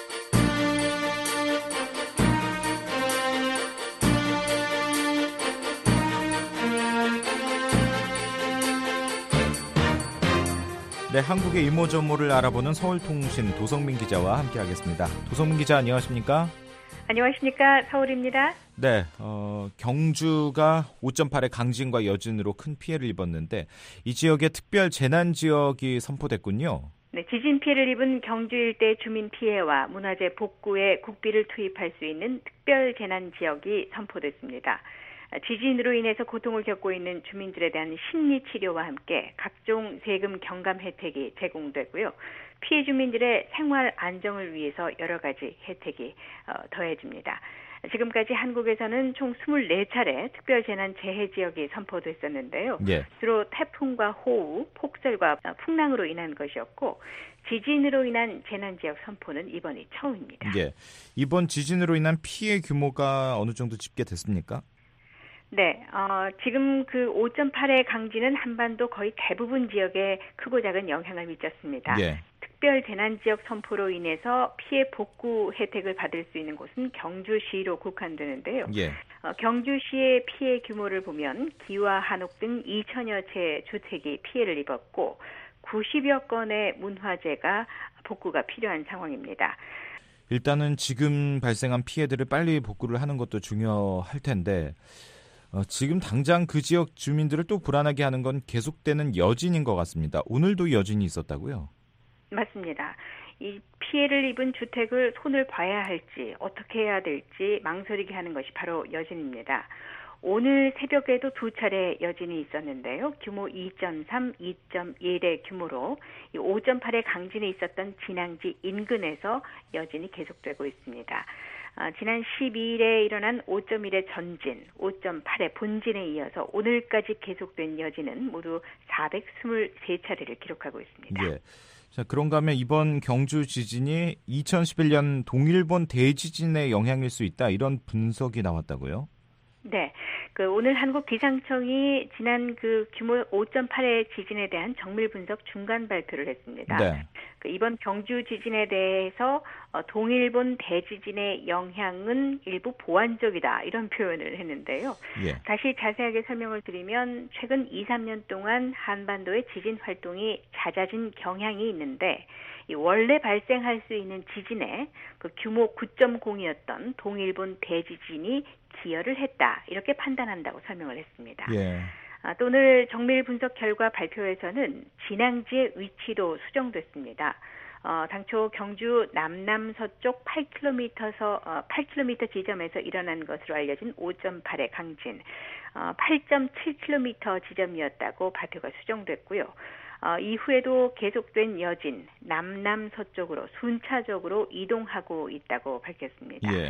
네, 한국의 이모저모를 알아보는 서울통신 도성민 기자와 함께하겠습니다. 도성민 기자 안녕하십니까? 안녕하십니까? 서울입니다. 네, 경주가 5.8의 강진과 여진으로 큰 피해를 입었는데 이 지역에 특별 재난 지역이 선포됐군요. 네, 지진 피해를 입은 경주 일대 주민 피해와 문화재 복구에 국비를 투입할 수 있는 특별 재난 지역이 선포됐습니다. 지진으로 인해서 고통을 겪고 있는 주민들에 대한 심리 치료와 함께 각종 세금 경감 혜택이 제공되고요. 피해 주민들의 생활 안정을 위해서 여러 가지 혜택이 더해집니다. 지금까지 한국에서는 총 24차례 특별재난재해지역이 선포됐었는데요. 예. 주로 태풍과 호우, 폭설과 풍랑으로 인한 것이었고 지진으로 인한 재난지역 선포는 이번이 처음입니다. 예. 이번 지진으로 인한 피해 규모가 어느 정도 집계됐습니까? 네, 지금 그 5.8의 강진은 한반도 거의 대부분 지역에 크고 작은 영향을 미쳤습니다. 예. 특별 재난지역 선포로 인해서 피해 복구 혜택을 받을 수 있는 곳은 경주시로 국한되는데요. 예. 경주시의 피해 규모를 보면 기와 한옥 등 2천여 채 주택이 피해를 입었고 90여 건의 문화재가 복구가 필요한 상황입니다. 일단은 지금 발생한 피해들을 빨리 복구를 하는 것도 중요할 텐데 지금 당장 그 지역 주민들을 또 불안하게 하는 건 계속되는 여진인 것 같습니다. 오늘도 여진이 있었다고요? 맞습니다. 이 피해를 입은 주택을 손을 봐야 할지 어떻게 해야 될지 망설이게 하는 것이 바로 여진입니다. 오늘 새벽에도 2차례 여진이 있었는데요. 규모 2.3, 2.1의 규모로 5.8의 강진이 있었던 진앙지 인근에서 여진이 계속되고 있습니다. 지난 12일에 일어난 5.1의 전진, 5.8의 본진에 이어서 오늘까지 계속된 여진은 모두 423차례를 기록하고 있습니다. 예. 자, 그런가 하면 이번 경주 지진이 2011년 동일본 대지진의 영향일 수 있다, 이런 분석이 나왔다고요? 네. 오늘 한국 기상청이 지난 규모 5.8의 지진에 대한 정밀 분석 중간 발표를 했습니다. 네. 이번 경주 지진에 대해서 동일본 대지진의 영향은 일부 보완적이다, 이런 표현을 했는데요. 예. 다시 자세하게 설명을 드리면 최근 2, 3년 동안 한반도의 지진 활동이 잦아진 경향이 있는데 원래 발생할 수 있는 지진에 규모 9.0이었던 동일본 대지진이 기여를 했다, 이렇게 판단한다고 설명을 했습니다. 예. 또 오늘 정밀 분석 결과 발표에서는 진앙지의 위치도 수정됐습니다. 당초 경주 남남서쪽 8km 지점에서 일어난 것으로 알려진 5.8의 강진, 8.7km 지점이었다고 발표가 수정됐고요. 이후에도 계속된 여진, 남남서쪽으로 순차적으로 이동하고 있다고 밝혔습니다. 예.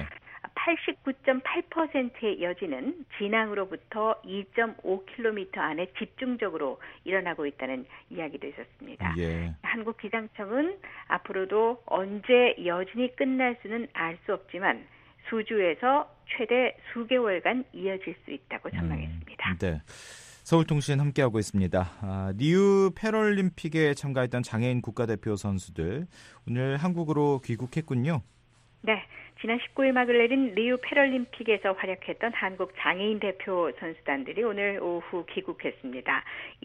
89.8%의 여진은 진앙으로부터 2.5km 안에 집중적으로 일어나고 있다는 이야기도 있었습니다. 예. 한국 기상청은 앞으로도 언제 여진이 끝날 수는 알 수 없지만 수주에서 최대 수개월간 이어질 수 있다고 전망했습니다. 네. 서울통신 함께하고 있습니다. 리우 패럴림픽에 참가했던 장애인 국가대표 선수들 오늘 한국으로 귀국했군요. 네. 지난 19일 막을 내린 리우 패럴림픽에서 활약했던 한국 장애인 대표 선수단들이 오늘 오후 귀국했습니다.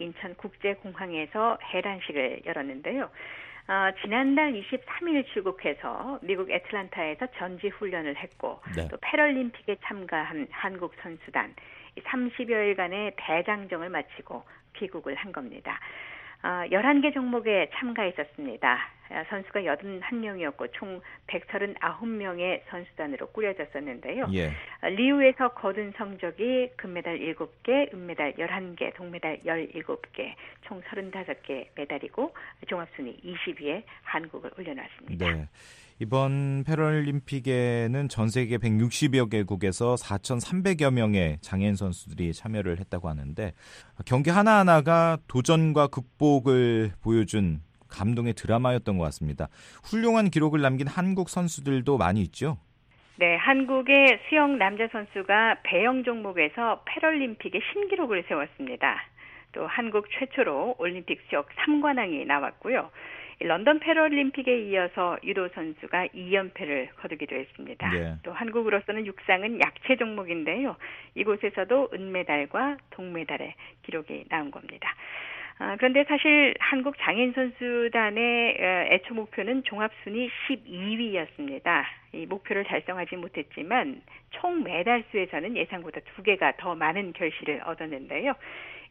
인천국제공항에서 해란식을 열었는데요. 지난달 23일 출국해서 미국 애틀란타에서 전지훈련을 했고 네. 또 패럴림픽에 참가한 한국 선수단 30여일간의 대장정을 마치고 귀국을 한 겁니다. 11개 종목에 참가했었습니다. 선수가 81명이었고 총 139명의 선수단으로 꾸려졌었는데요. 예. 리우에서 거둔 성적이 금메달 7개, 은메달 11개, 동메달 17개, 총 35개 메달이고 종합순위 20위에 한국을 올려놨습니다. 네. 이번 패럴림픽에는 전 세계 160여 개국에서 4,300여 명의 장애인 선수들이 참여를 했다고 하는데 경기 하나하나가 도전과 극복을 보여준 감동의 드라마였던 것 같습니다. 훌륭한 기록을 남긴 한국 선수들도 많이 있죠? 네, 한국의 수영 남자 선수가 배영 종목에서 패럴림픽의 신기록을 세웠습니다. 또 한국 최초로 올림픽 수역 3관왕이 나왔고요. 런던 패럴림픽에 이어서 유도 선수가 2연패를 거두기도 했습니다. 네. 또 한국으로서는 육상은 약체 종목인데요. 이곳에서도 은메달과 동메달의 기록이 나온 겁니다. 그런데 사실 한국 장애인 선수단의 애초 목표는 종합순위 12위였습니다. 이 목표를 달성하지 못했지만 총 메달 수에서는 예상보다 2개가 더 많은 결실을 얻었는데요.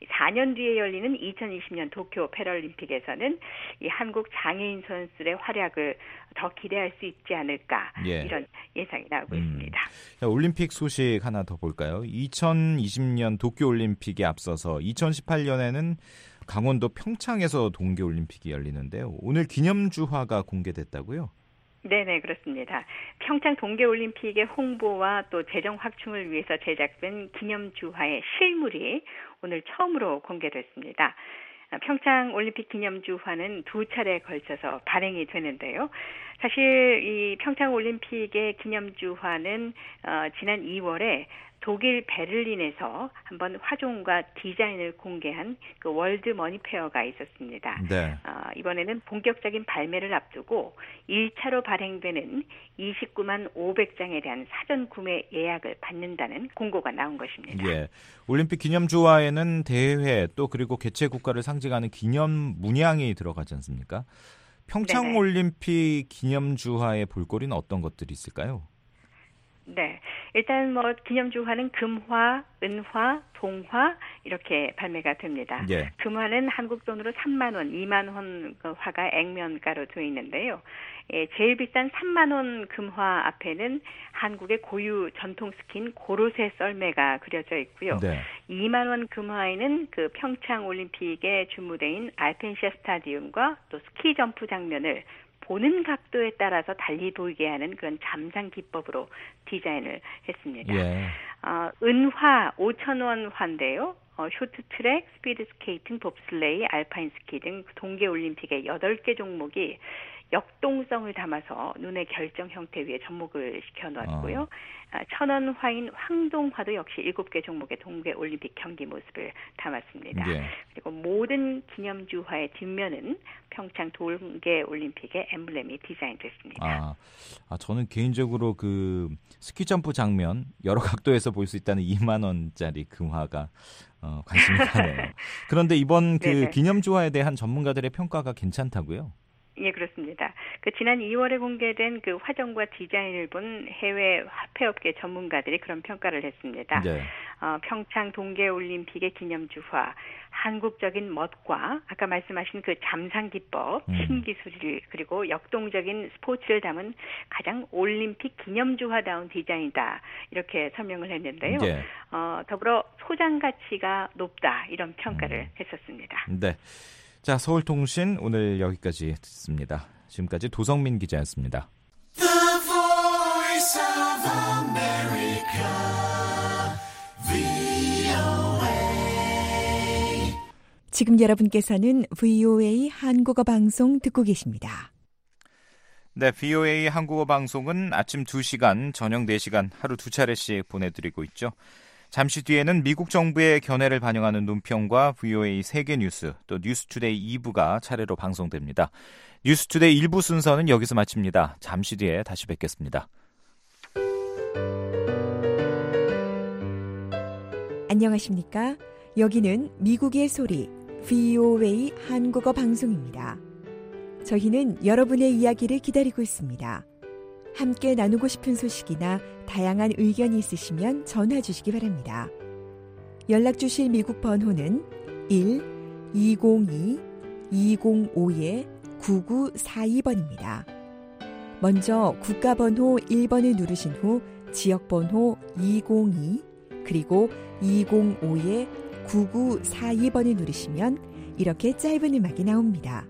4년 뒤에 열리는 2020년 도쿄 패럴림픽에서는 이 한국 장애인 선수들의 활약을 더 기대할 수 있지 않을까 이런 예상이 나오고 있습니다. 올림픽 소식 하나 더 볼까요? 2020년 도쿄올림픽에 앞서서 2018년에는 강원도 평창에서 동계올림픽이 열리는데요. 오늘 기념주화가 공개됐다고요? 네네, 그렇습니다. 평창 동계올림픽의 홍보와 또 재정 확충을 위해서 제작된 기념주화의 실물이 오늘 처음으로 공개됐습니다. 평창 올림픽 기념주화는 두 차례에 걸쳐서 발행이 되는데요. 사실 이 평창 올림픽의 기념주화는 지난 2월에 독일 베를린에서 한번 화종과 디자인을 공개한 그 월드 머니페어가 있었습니다. 네. 이번에는 본격적인 발매를 앞두고 1차로 발행되는 29만 500장에 대한 사전 구매 예약을 받는다는 공고가 나온 것입니다. 예. 올림픽 기념주화에는 대회 또 그리고 개최 국가를 상징하는 기념 문양이 들어가지 않습니까? 평창 네네. 올림픽 기념주화의 볼거리는 어떤 것들이 있을까요? 네. 일단 기념주화는 금화, 은화, 동화 이렇게 발매가 됩니다. 예. 금화는 한국 돈으로 3만 원, 2만 원 화가 액면가로 되어 있는데요. 제일 비싼 3만 원 금화 앞에는 한국의 고유 전통 스키인 고로쇠 썰매가 그려져 있고요. 네. 2만 원 금화에는 그 평창 올림픽의 주무대인 알펜시아 스타디움과 또 스키 점프 장면을 보는 각도에 따라서 달리 보이게 하는 그런 잠상 기법으로 디자인을 했습니다. 예. 은화 5,000원 화인데요. 쇼트트랙, 스피드 스케이팅, 봅슬레이, 알파인 스키 등 동계올림픽의 8개 종목이 역동성을 담아서 눈의 결정 형태 위에 접목을 시켜놓았고요. 1,000원 화인 황동화도 역시 7개 종목의 동계올림픽 경기 모습을 담았습니다. 예. 그리고 모든 기념주화의 뒷면은 평창 동계올림픽의 엠블렘이 디자인됐습니다. 저는 개인적으로 그 스키 점프 장면 여러 각도에서 볼 수 있다는 2만 원짜리 금화가 관심이 가네요. 그런데 이번 그 기념주화에 대한 전문가들의 평가가 괜찮다고요? 예, 그렇습니다. 지난 2월에 공개된 그 화정과 디자인을 본 해외 화폐업계 전문가들이 그런 평가를 했습니다. 네. 평창 동계올림픽의 기념주화, 한국적인 멋과 아까 말씀하신 그 잠상 기법, 신기술 그리고 역동적인 스포츠를 담은 가장 올림픽 기념주화다운 디자인이다. 이렇게 설명을 했는데요. 네. 더불어 소장 가치가 높다. 이런 평가를 했었습니다. 네. 자, 서울통신 오늘 여기까지 듣습니다. 지금까지 도성민 기자였습니다. The Voice of America, VOA. 지금 여러분께서는 VOA 한국어 방송 듣고 계십니다. 네, VOA 한국어 방송은 아침 2시간, 저녁 4시간 하루 2차례씩 보내드리고 있죠. 잠시 뒤에는 미국 정부의 견해를 반영하는 논평과 VOA 세계 뉴스, 또 뉴스투데이 2부가 차례로 방송됩니다. 뉴스투데이 1부 순서는 여기서 마칩니다. 잠시 뒤에 다시 뵙겠습니다. 안녕하십니까? 여기는 미국의 소리, VOA 한국어 방송입니다. 저희는 여러분의 이야기를 기다리고 있습니다. 함께 나누고 싶은 소식이나 다양한 의견이 있으시면 전화 주시기 바랍니다. 연락 주실 미국 번호는 1-202-205-9942번입니다. 먼저 국가번호 1번을 누르신 후 지역번호 202 그리고 205-9942번을 누르시면 이렇게 짧은 음악이 나옵니다.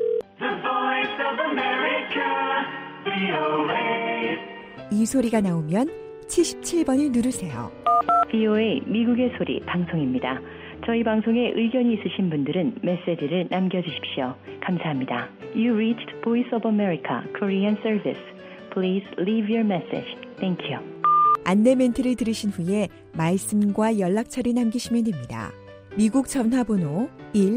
이 소리가 나오면 77번을 누르세요. VOA 미국의 소리 방송입니다. 저희 방송에 의견이 있으신 분들은 메시지를 남겨주십시오. 감사합니다. You reached Voice of America Korean Service. Please leave your message. Thank you. 안내 멘트를 들으신 후에 말씀과 연락처를 남기시면 됩니다. 미국 전화번호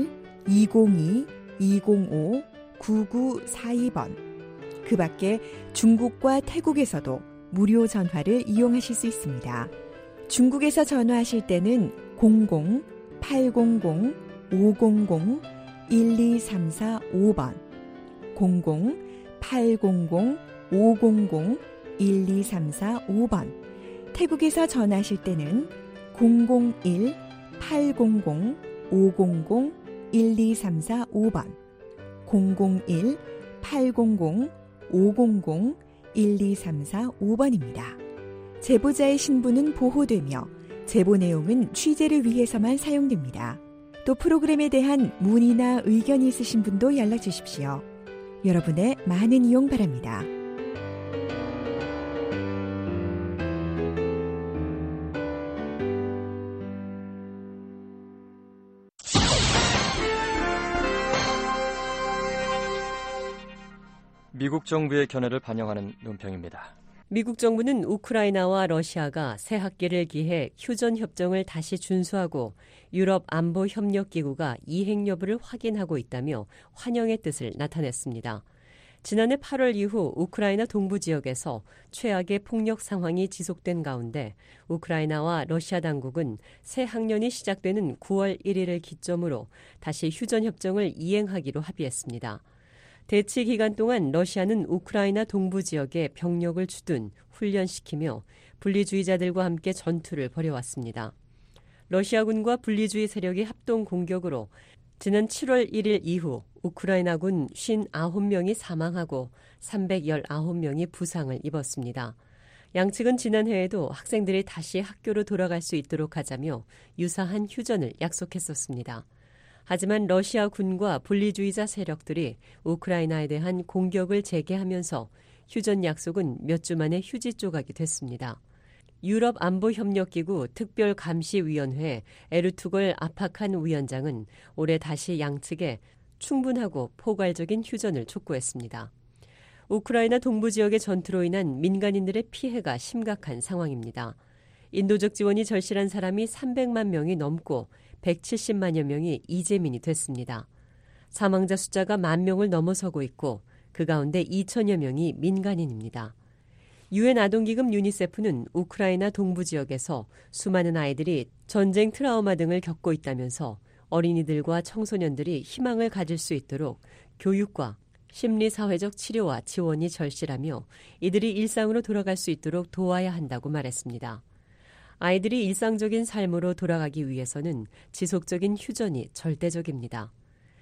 1-202-205-9942번. 그 밖에 중국과 태국에서도 무료 전화를 이용하실 수 있습니다. 중국에서 전화하실 때는 00-800-500-12345번 00-800-500-12345번 태국에서 전화하실 때는 001-800 001-800-1234-5번 001-800-500-1234-5번입니다. 제보자의 신분은 보호되며 제보 내용은 취재를 위해서만 사용됩니다. 또 프로그램에 대한 문의나 의견이 있으신 분도 연락 주십시오. 여러분의 많은 이용 바랍니다. 미국 정부의 견해를 반영하는 논평입니다. 미국 정부는 우크라이나와 러시아가 새 학기를 기해 휴전 협정을 다시 준수하고 유럽 안보 협력 기구가 이행 여부를 확인하고 있다며 환영의 뜻을 나타냈습니다. 지난해 8월 이후 우크라이나 동부 지역에서 최악의 폭력 상황이 지속된 가운데 우크라이나와 러시아 당국은 새 학년이 시작되는 9월 1일을 기점으로 다시 휴전 협정을 이행하기로 합의했습니다. 대치 기간 동안 러시아는 우크라이나 동부 지역에 병력을 주둔 훈련시키며 분리주의자들과 함께 전투를 벌여왔습니다. 러시아군과 분리주의 세력의 합동 공격으로 지난 7월 1일 이후 우크라이나군 59명이 사망하고 319명이 부상을 입었습니다. 양측은 지난해에도 학생들이 다시 학교로 돌아갈 수 있도록 하자며 유사한 휴전을 약속했었습니다. 하지만 러시아 군과 분리주의자 세력들이 우크라이나에 대한 공격을 재개하면서 휴전 약속은 몇 주 만에 휴지 조각이 됐습니다. 유럽 안보협력기구 특별감시위원회 에르투걸 아파칸 위원장은 올해 다시 양측에 충분하고 포괄적인 휴전을 촉구했습니다. 우크라이나 동부 지역의 전투로 인한 민간인들의 피해가 심각한 상황입니다. 인도적 지원이 절실한 사람이 300만 명이 넘고 170만여 명이 이재민이 됐습니다. 사망자 숫자가 10,000명을 넘어서고 있고 그 가운데 2천여 명이 민간인입니다. 유엔 아동기금 유니세프는 우크라이나 동부 지역에서 수많은 아이들이 전쟁 트라우마 등을 겪고 있다면서 어린이들과 청소년들이 희망을 가질 수 있도록 교육과 심리사회적 치료와 지원이 절실하며 이들이 일상으로 돌아갈 수 있도록 도와야 한다고 말했습니다. 아이들이 일상적인 삶으로 돌아가기 위해서는 지속적인 휴전이 절대적입니다.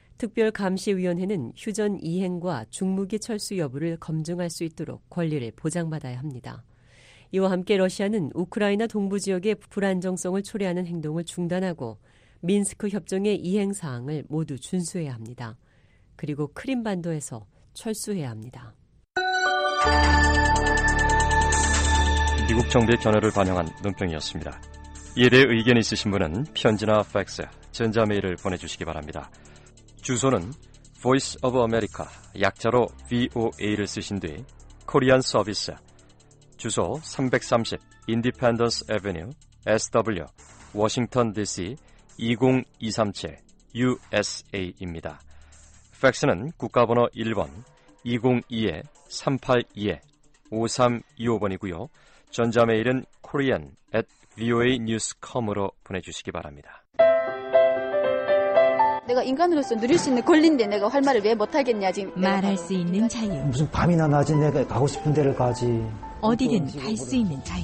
특별감시위원회는 휴전 이행과 중무기 철수 여부를 검증할 수 있도록 권리를 보장받아야 합니다. 이와 함께 러시아는 우크라이나 동부 지역의 불안정성을 초래하는 행동을 중단하고 민스크 협정의 이행 사항을 모두 준수해야 합니다. 그리고 크림반도에서 철수해야 합니다. 미국 정부의 견해를 반영한 논평이었습니다. 이에 대해 의견이 있으신 분은 편지나 팩스, 전자메일을 보내주시기 바랍니다. 주소는 Voice of America, 약자로 VOA를 쓰신 뒤 코리안 서비스, 주소 330 Independence Avenue, SW, 워싱턴 DC 20237 USA입니다. 팩스는 국가번호 1번 202-382-5325번이고요. 전자메일은 korean@voanews.com으로 보내주시기 바랍니다. 내가 인간으로서 누릴 수 있는 권리인데 내가 할 말을 왜 못하겠냐 지금. 말할 수 있는 자유. 무슨 밤이나 낮에 내가 가고 싶은 데를 가지. 어디든 갈 수 있는 자유.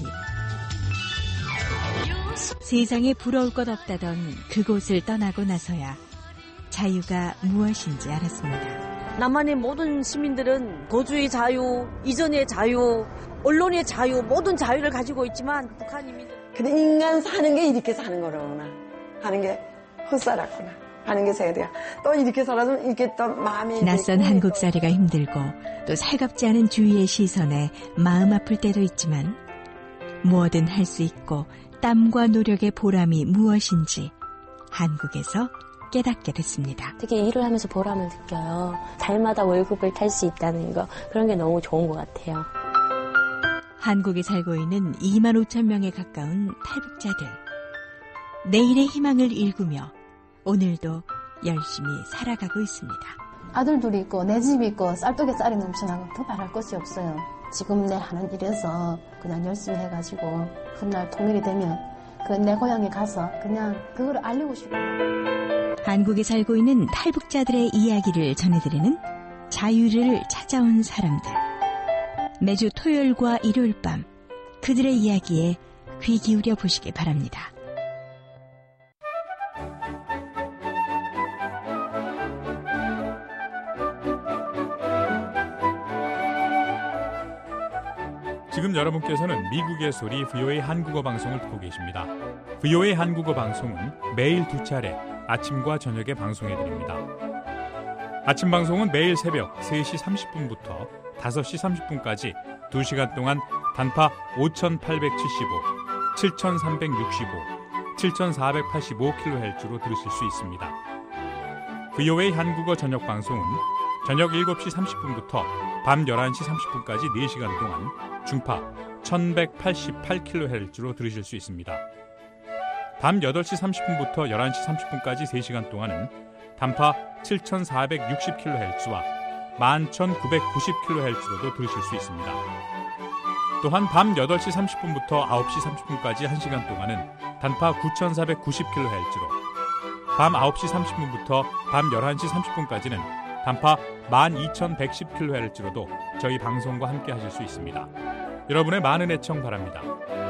세상에 부러울 것 없다던 그곳을 떠나고 나서야 자유가 무엇인지 알았습니다. 남한의 모든 시민들은 거주의 자유, 이전의 자유, 언론의 자유, 모든 자유를 가지고 있지만 북한 이민들. 근데 인간 사는 게 이렇게 사는 거로구나 하는 게 헛살았구나 하는 게 세대야. 또 이렇게 살아서 이렇게 또 마음이. 낯선 한국살이가 힘들고 또 살갑지 않은 주위의 시선에 마음 아플 때도 있지만 뭐든 할 수 있고 땀과 노력의 보람이 무엇인지 한국에서 깨닫게 됐습니다. 되게 일을 하면서 보람을 느껴요. 달마다 월급을 탈 수 있다는 거, 그런 게 너무 좋은 것 같아요. 한국에 살고 있는 25,000명에 가까운 탈북자들. 내일의 희망을 일구며 오늘도 열심히 살아가고 있습니다. 아들 둘이 있고 내 집이 있고 쌀떡에 쌀이 넘쳐나고 더 바랄 것이 없어요. 지금 내 하는 일에서 그냥 열심히 해가지고 훗날 통일이 되면 그 내 고향에 가서 그냥 그걸 알리고 싶어요. 한국에 살고 있는 탈북자들의 이야기를 전해드리는 자유를 찾아온 사람들. 매주 토요일과 일요일 밤 그들의 이야기에 귀 기울여 보시기 바랍니다. 지금 여러분께서는 미국의 소리 VOA 한국어 방송을 듣고 계십니다. VOA 한국어 방송은 매일 2차례 아침과 저녁에 방송해드립니다. 아침 방송은 매일 새벽 3시 30분부터 5시 30분까지 2시간 동안 단파 5875, 7365, 7485kHz로 들으실 수 있습니다. VOA 한국어 저녁 방송은 저녁 7시 30분부터 밤 11시 30분까지 4시간 동안 중파 1188kHz로 들으실 수 있습니다. 밤 8시 30분부터 11시 30분까지 3시간 동안은 단파 7460kHz와 11990kHz로도 들으실 수 있습니다. 또한 밤 8시 30분부터 9시 30분까지 1시간 동안은 단파 9490kHz로, 밤 9시 30분부터 밤 11시 30분까지는 단파 12110kHz로도 저희 방송과 함께 하실 수 있습니다. 여러분의 많은 애청 바랍니다.